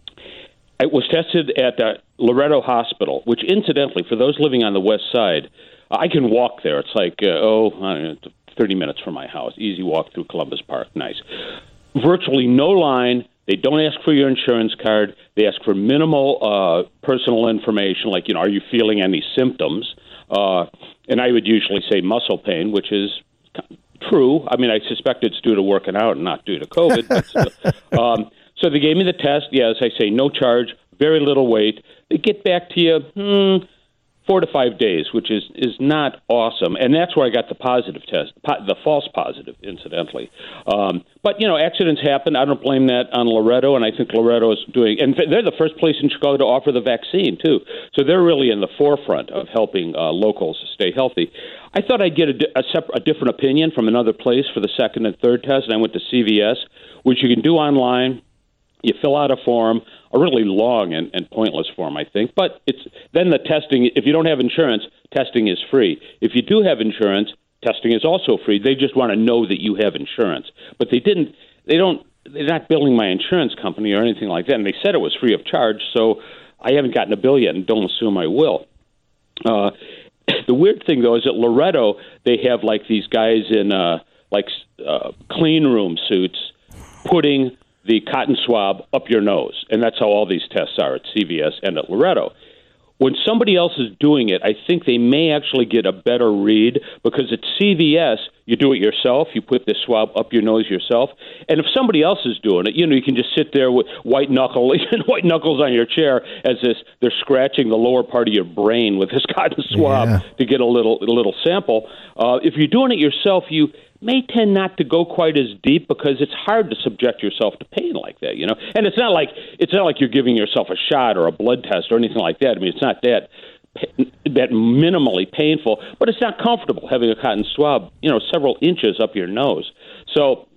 I was tested at uh, Loretto Hospital, which, incidentally, for those living on the west side, I can walk there. It's like, uh, oh, I don't know, thirty minutes from my house. Easy walk through Columbus Park. Nice. Virtually no line. They don't ask for your insurance card. They ask for minimal uh, personal information, like, you know, are you feeling any symptoms? Uh, and I would usually say muscle pain, which is true. I mean, I suspect it's due to working out and not due to COVID. But, um, so they gave me the test. Yeah, as I say, no charge, very little wait. They get back to you, hmm, four to five days, which is, is not awesome. And that's where I got the positive test, po- the false positive, incidentally. Um, but, you know, accidents happen. I don't blame that on Loretto, and I think Loretto is doing, and they're the first place in Chicago to offer the vaccine, too. So they're really in the forefront of helping uh, locals stay healthy. I thought I'd get a, a, separ- a different opinion from another place for the second and third test, and I went to C V S, which you can do online. You fill out a form, a really long and, and pointless form, I think. But it's then the testing, if you don't have insurance, testing is free. If you do have insurance, testing is also free. They just want to know that you have insurance. But they didn't, they don't they're not billing my insurance company or anything like that. And they said it was free of charge, so I haven't gotten a bill yet, and don't assume I will. Uh, the weird thing, though, is at Loretto, they have like these guys in uh, like uh, clean room suits putting the cotton swab up your nose, and that's how all these tests are at C V S and at Loretto. When somebody else is doing it, I think they may actually get a better read, because at C V S, you do it yourself. You put the swab up your nose yourself. And if somebody else is doing it, you know, you can just sit there with white knuckle, white knuckles on your chair as this, they're scratching the lower part of your brain with this cotton swab yeah. to get a little, a little sample. Uh, if you're doing it yourself, you may tend not to go quite as deep, because it's hard to subject yourself to pain like that, you know. And it's not like it's not like you're giving yourself a shot or a blood test or anything like that. I mean, it's not that that minimally painful, but it's not comfortable having a cotton swab, you know, several inches up your nose. So,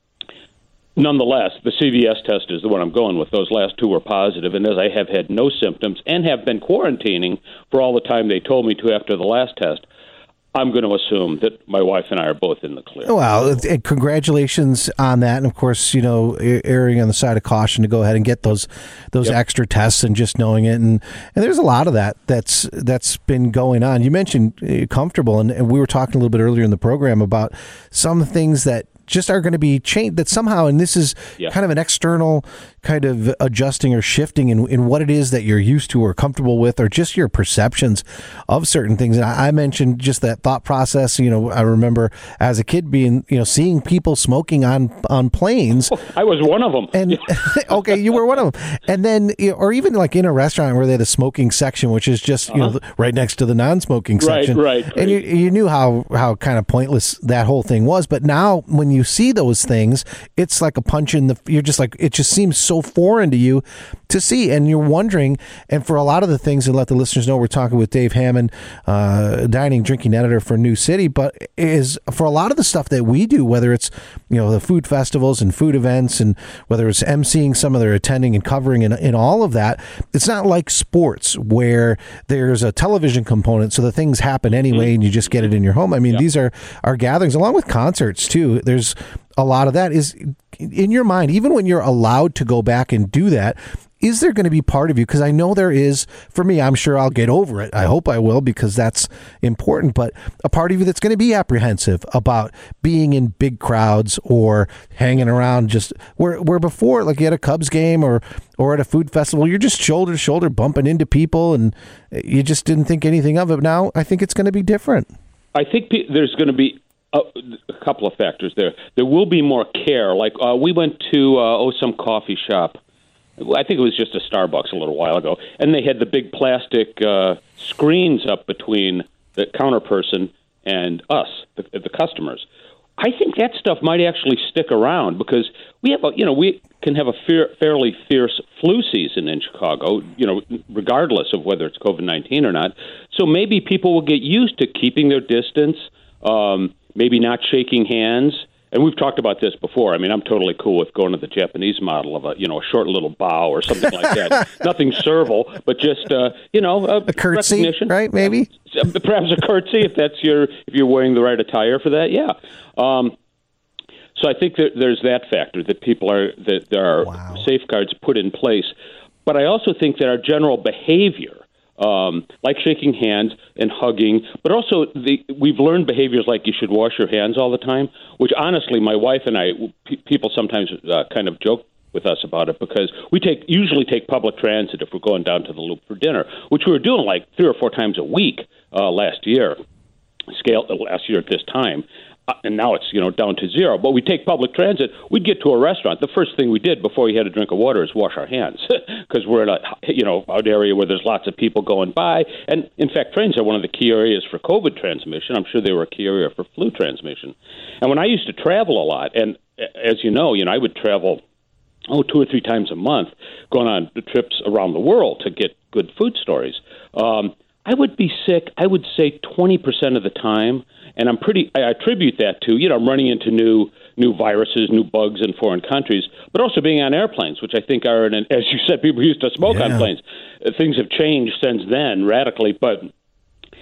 nonetheless, the C V S test is the one I'm going with. Those last two were positive, and as I have had no symptoms and have been quarantining for all the time they told me to after the last test, I'm going to assume that my wife and I are both in the clear. Well, congratulations on that. And of course, you know, erring on the side of caution to go ahead and get those those yep. extra tests and just knowing it. And, and there's a lot of that that's that's been going on. You mentioned comfortable, and, and we were talking a little bit earlier in the program about some things that just are going to be changed, that somehow, and this is yeah. kind of an external kind of adjusting or shifting in, in what it is that you're used to or comfortable with, or just your perceptions of certain things. And I, I mentioned just that thought process. You know, I remember as a kid being, you know, seeing people smoking on, on planes. Oh, I was one of them. And okay, you were one of them. And then, or even like in a restaurant where they had a smoking section, which is just, you uh-huh. know, right next to the non-smoking section. Right, right. And you, you knew how, how kind of pointless that whole thing was. But now when you you see those things, it's like a punch in the, you're just like, it just seems so foreign to you to see, and you're wondering. And for a lot of the things, and let the listeners know, we're talking with Dave Hammond, uh, dining drinking editor for New City, but is for a lot of the stuff that we do, whether it's, you know, the food festivals and food events, and whether it's emceeing some of their attending and covering and, and all of that, it's not like sports where there's a television component, so the things happen anyway and you just get it in your home. I mean, yeah. these are our gatherings, along with concerts too. There's a lot of that. Is in your mind, even when you're allowed to go back and do that, is there going to be part of you? Because I know there is, for me, I'm sure I'll get over it. I hope I will, because that's important. But a part of you that's going to be apprehensive about being in big crowds or hanging around, just where where before, like you had a Cubs game or or at a food festival, you're just shoulder to shoulder bumping into people and you just didn't think anything of it. Now I think it's going to be different. I think pe- there's going to be a, a couple of factors there. There will be more care. Like uh, we went to uh, oh some coffee shop. I think it was just a Starbucks a little while ago, and they had the big plastic uh, screens up between the counter person and us, the, the customers. I think that stuff might actually stick around, because we have, a, you know, we can have a fair, fairly fierce flu season in Chicago, you know, regardless of whether it's COVID nineteen or not. So maybe people will get used to keeping their distance, um, maybe not shaking hands. And we've talked about this before. I mean, I'm totally cool with going to the Japanese model of a, you know, a short little bow or something like that. Nothing servile, but just, uh, you know, a, a curtsy, right? Maybe uh, perhaps a curtsy if that's your if you're wearing the right attire for that. Yeah. Um, so I think that there's that factor, that people are that there are wow. safeguards put in place, but I also think that our general behavior, Um, like shaking hands and hugging, but also the, we've learned behaviors like you should wash your hands all the time, which honestly, my wife and I, p- people sometimes uh, kind of joke with us about it, because we take usually take public transit if we're going down to the Loop for dinner, which we were doing like three or four times a week uh, last year, scale last year at this time. Uh, and now it's, you know, down to zero. But we take public transit. We'd get to a restaurant. The first thing we did before we had a drink of water is wash our hands, because we're in a, you know, out area where there's lots of people going by. And in fact, trains are one of the key areas for COVID transmission. I'm sure they were a key area for flu transmission. And when I used to travel a lot, and as you know, you know, I would travel oh two or three times a month, going on trips around the world to get good food stories. Um, I would be sick, I would say twenty percent of the time. And I'm pretty, I attribute that to, you know, running into new new viruses, new bugs in foreign countries, but also being on airplanes, which I think are, an, as you said, people used to smoke yeah. on planes. Uh, things have changed since then radically, but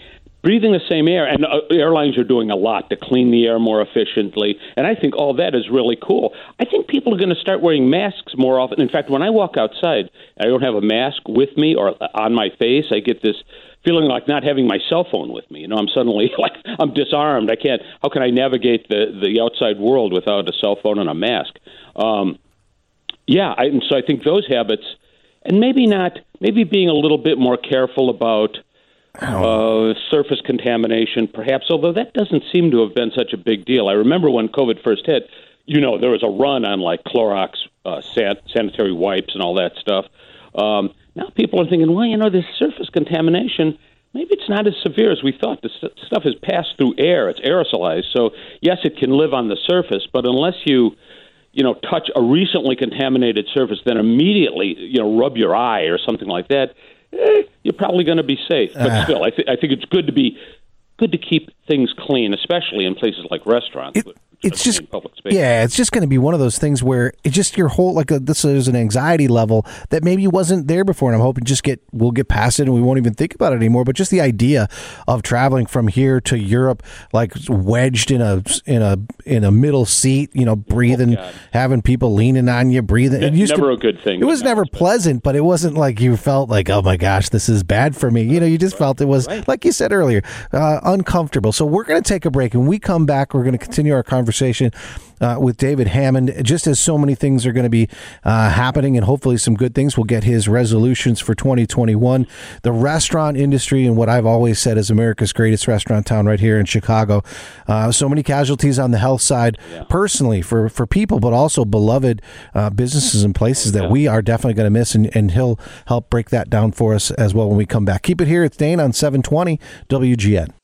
breathing the same air, and uh, airlines are doing a lot to clean the air more efficiently, and I think all that is really cool. I think people are going to start wearing masks more often. In fact, when I walk outside, I don't have a mask with me or on my face. I get this feeling like not having my cell phone with me. You know, I'm suddenly like I'm disarmed. I can't. How can I navigate the the outside world without a cell phone and a mask? Um, yeah, I, and so I think those habits, and maybe not, maybe being a little bit more careful about uh, surface contamination, perhaps. Although that doesn't seem to have been such a big deal. I remember when COVID first hit. You know, there was a run on like Clorox uh, san- sanitary wipes and all that stuff. Um, now people are thinking, well, you know, this surface contamination, maybe it's not as severe as we thought. This stuff is passed through air. It's aerosolized. So, yes, it can live on the surface, but unless you, you know, touch a recently contaminated surface, then immediately, you know, rub your eye or something like that, eh, you're probably going to be safe. But uh, still, I, th- I think it's good to be good to keep things clean, especially in places like restaurants. It- It's just, public space. yeah, it's just going to be one of those things where it just your whole, like a, this is an anxiety level that maybe wasn't there before. And I'm hoping just get, we'll get past it and we won't even think about it anymore. But just the idea of traveling from here to Europe, like wedged in a, in a, in a middle seat, you know, breathing, oh, having people leaning on you, breathing. It used never to, a good thing. It was never pleasant, but it wasn't like you felt like, oh my gosh, this is bad for me. You know, you just right. felt it was, right. like you said earlier, uh, uncomfortable. So we're going to take a break. When we come back, we're going to continue our conversation Uh, with David Hammond, just as so many things are going to be uh, happening and hopefully some good things. We'll get his resolutions for twenty twenty-one. The restaurant industry and what I've always said is America's greatest restaurant town right here in Chicago. Uh, so many casualties on the health side, yeah. personally for, for people, but also beloved uh, businesses and places that we are definitely going to miss. And, and he'll help break that down for us as well when we come back. Keep it here. It's Dane on seven twenty W G N.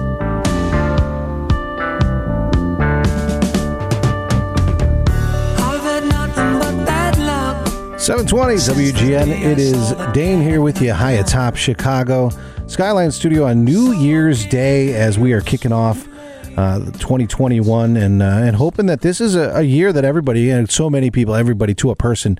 seven twenty W G N. It is Dane here with you high atop Chicago Skyline Studio on New Year's Day as we are kicking off uh, twenty twenty-one and uh, and hoping that this is a, a year that everybody, and so many people, everybody to a person,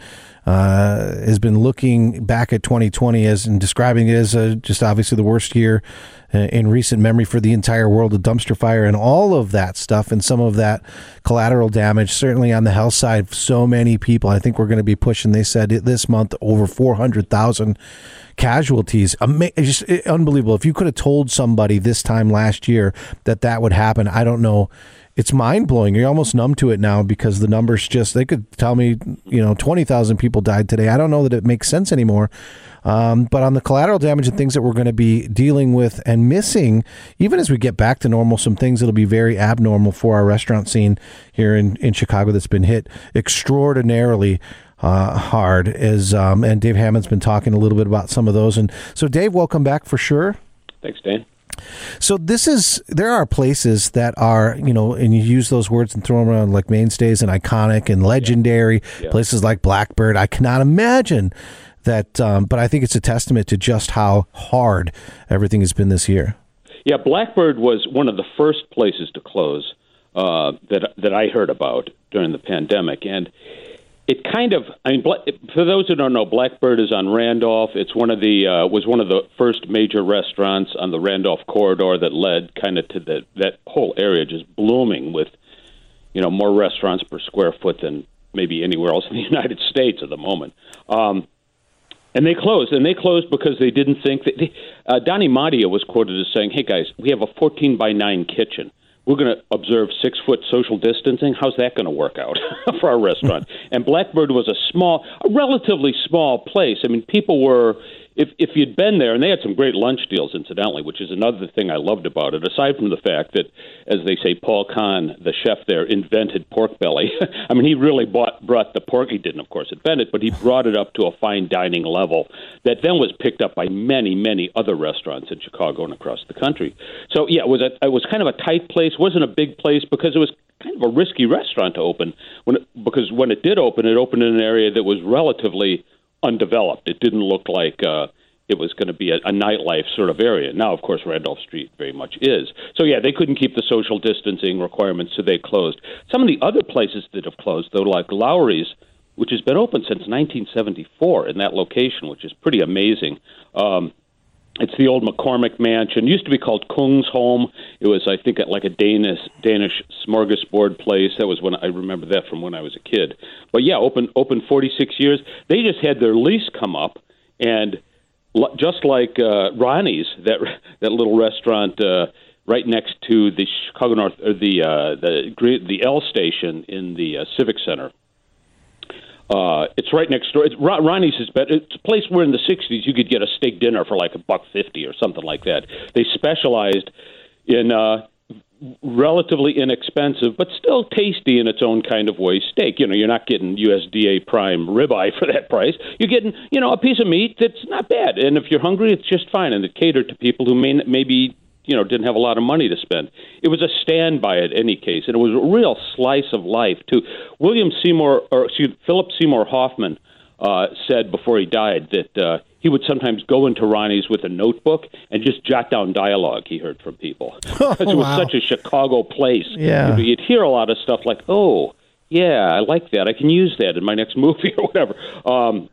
uh, has been looking back at twenty twenty as and describing it as uh, just obviously the worst year in recent memory for the entire world, a dumpster fire and all of that stuff and some of that collateral damage, certainly on the health side. So many people, I think we're going to be pushing, they said this month, over four hundred thousand casualties. Ama- just unbelievable. If you could have told somebody this time last year that that would happen, I don't know. It's mind-blowing. You're almost numb to it now because the numbers just, they could tell me, you know, twenty thousand people died today. I don't know that it makes sense anymore. Um, but on the collateral damage and things that we're going to be dealing with and missing, even as we get back to normal, some things that'll be very abnormal for our restaurant scene here in, in Chicago that's been hit extraordinarily uh, hard. As, um, and Dave Hammond's been talking a little bit about some of those. And so, Dave, welcome back for sure. Thanks, Dan. So this is, there are places that are, you know, and you use those words and throw them around like mainstays and iconic and legendary, yeah. Yeah. places like Blackbird. I cannot imagine that, um, but I think it's a testament to just how hard everything has been this year. Yeah, Blackbird was one of the first places to close uh, that that I heard about during the pandemic, and it kind of, I mean, for those who don't know, Blackbird is on Randolph. It's one of the uh, was one of the first major restaurants on the Randolph corridor that led kind of to the, that whole area just blooming with, you know, more restaurants per square foot than maybe anywhere else in the United States at the moment. Um, and they closed, and they closed because they didn't think that they, uh, Donnie Madia was quoted as saying, "Hey guys, we have a fourteen by nine kitchen. We're going to observe six-foot social distancing. How's that going to work out for our restaurant?" And Blackbird was a small, a relatively small place. I mean, people were, if if you'd been there, and they had some great lunch deals, incidentally, which is another thing I loved about it, aside from the fact that, as they say, Paul Kahn, the chef there, invented pork belly. I mean, he really bought, brought the pork. He didn't, of course, invent it, but he brought it up to a fine dining level that then was picked up by many, many other restaurants in Chicago and across the country. So, yeah, it was a, it was kind of a tight place. It wasn't a big place because it was kind of a risky restaurant to open. When it, because when it did open, it opened in an area that was relatively undeveloped. It didn't look like uh, it was going to be a, a nightlife sort of area. Now, of course, Randolph Street very much is. So, yeah, they couldn't keep the social distancing requirements, so they closed. Some of the other places that have closed, though, like Lowry's, which has been open since nineteen seventy-four in that location, which is pretty amazing. Um, It's the old McCormick Mansion. It used to be called Kungsholm. It was, I think, like a Danish Danish smorgasbord place. That was when I remember that from when I was a kid. But yeah, open open forty-six years. They just had their lease come up, and l- just like uh, Ronnie's, that that little restaurant uh, right next to the Chicago North, or the uh, the the L station in the uh, Civic Center. Uh, it's right next door. It's, Ronnie's is better. It's a place where in the sixties you could get a steak dinner for like a buck fifty or something like that. They specialized in uh, relatively inexpensive, but still tasty in its own kind of way steak. You know, you're not getting U S D A prime ribeye for that price. You're getting, you know, a piece of meat that's not bad. And if you're hungry, it's just fine. And it catered to people who may maybe, you know, didn't have a lot of money to spend. It was a standby at any case, and it was a real slice of life too. William Seymour, or excuse, Philip Seymour Hoffman, uh, said before he died that uh, he would sometimes go into Ronnie's with a notebook and just jot down dialogue he heard from people. Because oh, it was wow. such a Chicago place. Yeah. You'd hear a lot of stuff like, "Oh, yeah, I like that. I can use that in my next movie," or whatever. Um,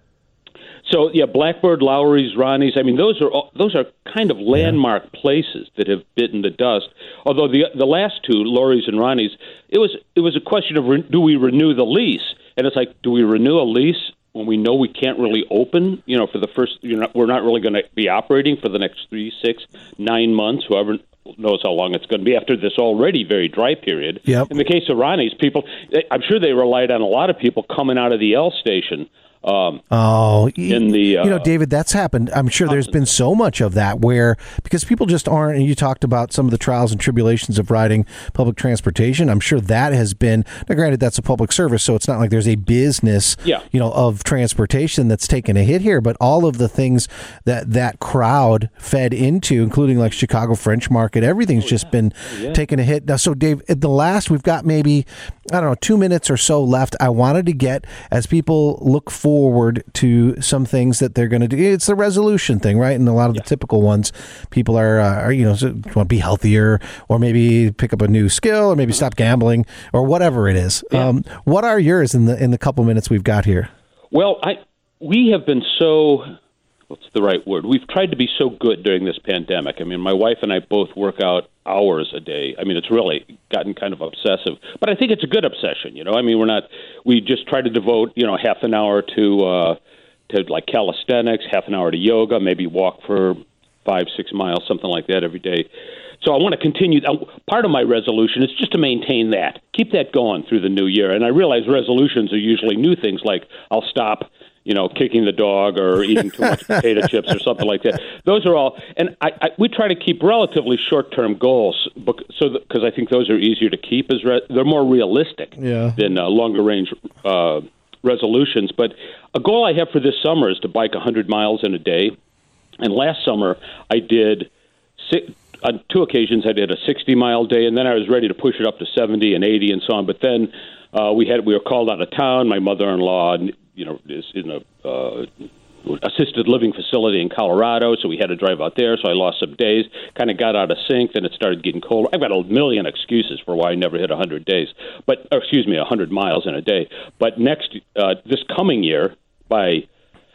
So yeah, Blackbird, Lowry's, Ronnie's. I mean, those are all, those are kind of landmark yeah. places that have bitten the dust. Although the the last two, Lowry's and Ronnie's, it was it was a question of re- do we renew the lease? And it's like, do we renew a lease when we know we can't really open? You know, for the first, you're not, we're not really going to be operating for the next three, six, nine months. Whoever knows how long it's going to be after this already very dry period. Yep. In the case of Ronnie's, people, I'm sure they relied on a lot of people coming out of the L station. Um, oh, in the uh, you know, David, that's happened. I'm sure there's been so much of that where because people just aren't. And you talked about some of the trials and tribulations of riding public transportation. I'm sure that has been. Now, granted, that's a public service, so it's not like there's a business, yeah. you know, of transportation that's taken a hit here. But all of the things that that crowd fed into, including like Chicago French Market, everything's oh, just yeah. been oh, yeah. taking a hit. Now, so Dave, at the last, we've got maybe I don't know two minutes or so left. I wanted to get as people look for. forward to some things that they're going to do. It's the resolution thing, right? And a lot of yeah. the typical ones, people are, uh, are you know, want to be healthier or maybe pick up a new skill or maybe stop gambling or whatever it is. Yeah. Um, what are yours in the in the couple minutes we've got here? Well, I we have been so, what's the right word? We've tried to be so good during this pandemic. I mean, my wife and I both work out hours a day. I mean, it's really gotten kind of obsessive, but I think it's a good obsession. You know, I mean, we're not, we just try to devote, you know, half an hour to, uh, to like calisthenics, half an hour to yoga, maybe walk for five, six miles, something like that every day. So I want to continue. Part of my resolution is just to maintain that, keep that going through the new year. And I realize resolutions are usually new things like I'll stop, you know, kicking the dog or eating too much potato chips or something like that. Those are all, and I, I we try to keep relatively short-term goals, so because I think those are easier to keep. As re- they're more realistic yeah. than uh, longer-range uh, resolutions. But a goal I have for this summer is to bike one hundred miles in a day. And last summer I did six, on two occasions I did a sixty-mile day, and then I was ready to push it up to seventy and eighty and so on. But then uh, we had we were called out of town. My mother-in-law, you know, is in a uh, assisted living facility in Colorado, so we had to drive out there. So I lost some days, kind of got out of sync. Then it started getting colder. I've got a million excuses for why I never hit one hundred days, but or excuse me, one hundred miles in a day. But next, uh, this coming year, by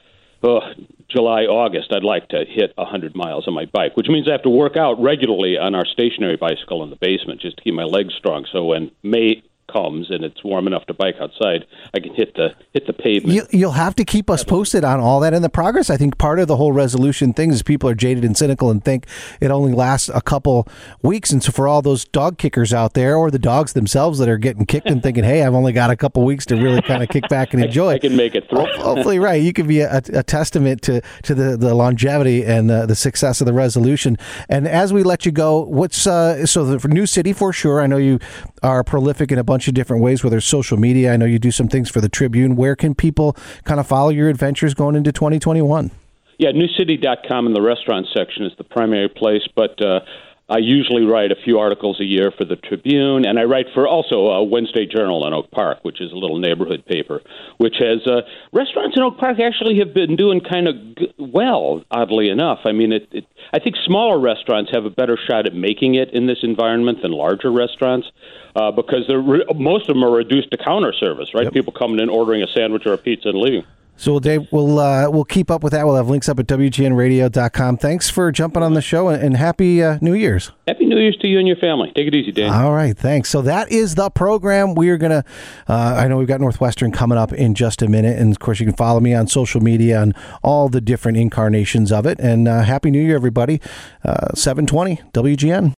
uh, July, August, I'd like to hit one hundred miles on my bike, which means I have to work out regularly on our stationary bicycle in the basement just to keep my legs strong. So when May comes and it's warm enough to bike outside, I can hit the hit the pavement. You, you'll have to keep us posted on all that and the progress. I think part of the whole resolution thing is people are jaded and cynical and think it only lasts a couple weeks. And so for all those dog kickers out there or the dogs themselves that are getting kicked and thinking, hey, I've only got a couple weeks to really kind of kick back and enjoy. I, I can make it through. Hopefully, right. You can be a, a testament to, to the, the longevity and uh, the success of the resolution. And as we let you go, what's uh, so the, for New City for sure, I know you are prolific in a bunch of different ways, whether it's social media. I know you do some things for the Tribune. Where can people kind of follow your adventures going into twenty twenty-one? Yeah, new city dot com in the restaurant section is the primary place, but uh, I usually write a few articles a year for the Tribune, and I write for also a Wednesday Journal in Oak Park, which is a little neighborhood paper, which has uh, restaurants in Oak Park actually have been doing kind of g- well, oddly enough. I mean, it, it, I think smaller restaurants have a better shot at making it in this environment than larger restaurants uh, because they're re- most of them are reduced to counter service, right? Yep. People coming in, ordering a sandwich or a pizza and leaving. So, Dave, we'll uh, we'll keep up with that. We'll have links up at W G N radio dot com. Thanks for jumping on the show, and happy uh, New Year's. Happy New Year's to you and your family. Take it easy, Dan. All right, thanks. So that is the program. We are going to, uh, I know we've got Northwestern coming up in just a minute. And, of course, you can follow me on social media and all the different incarnations of it. And uh, Happy New Year, everybody. Uh, seven twenty W G N.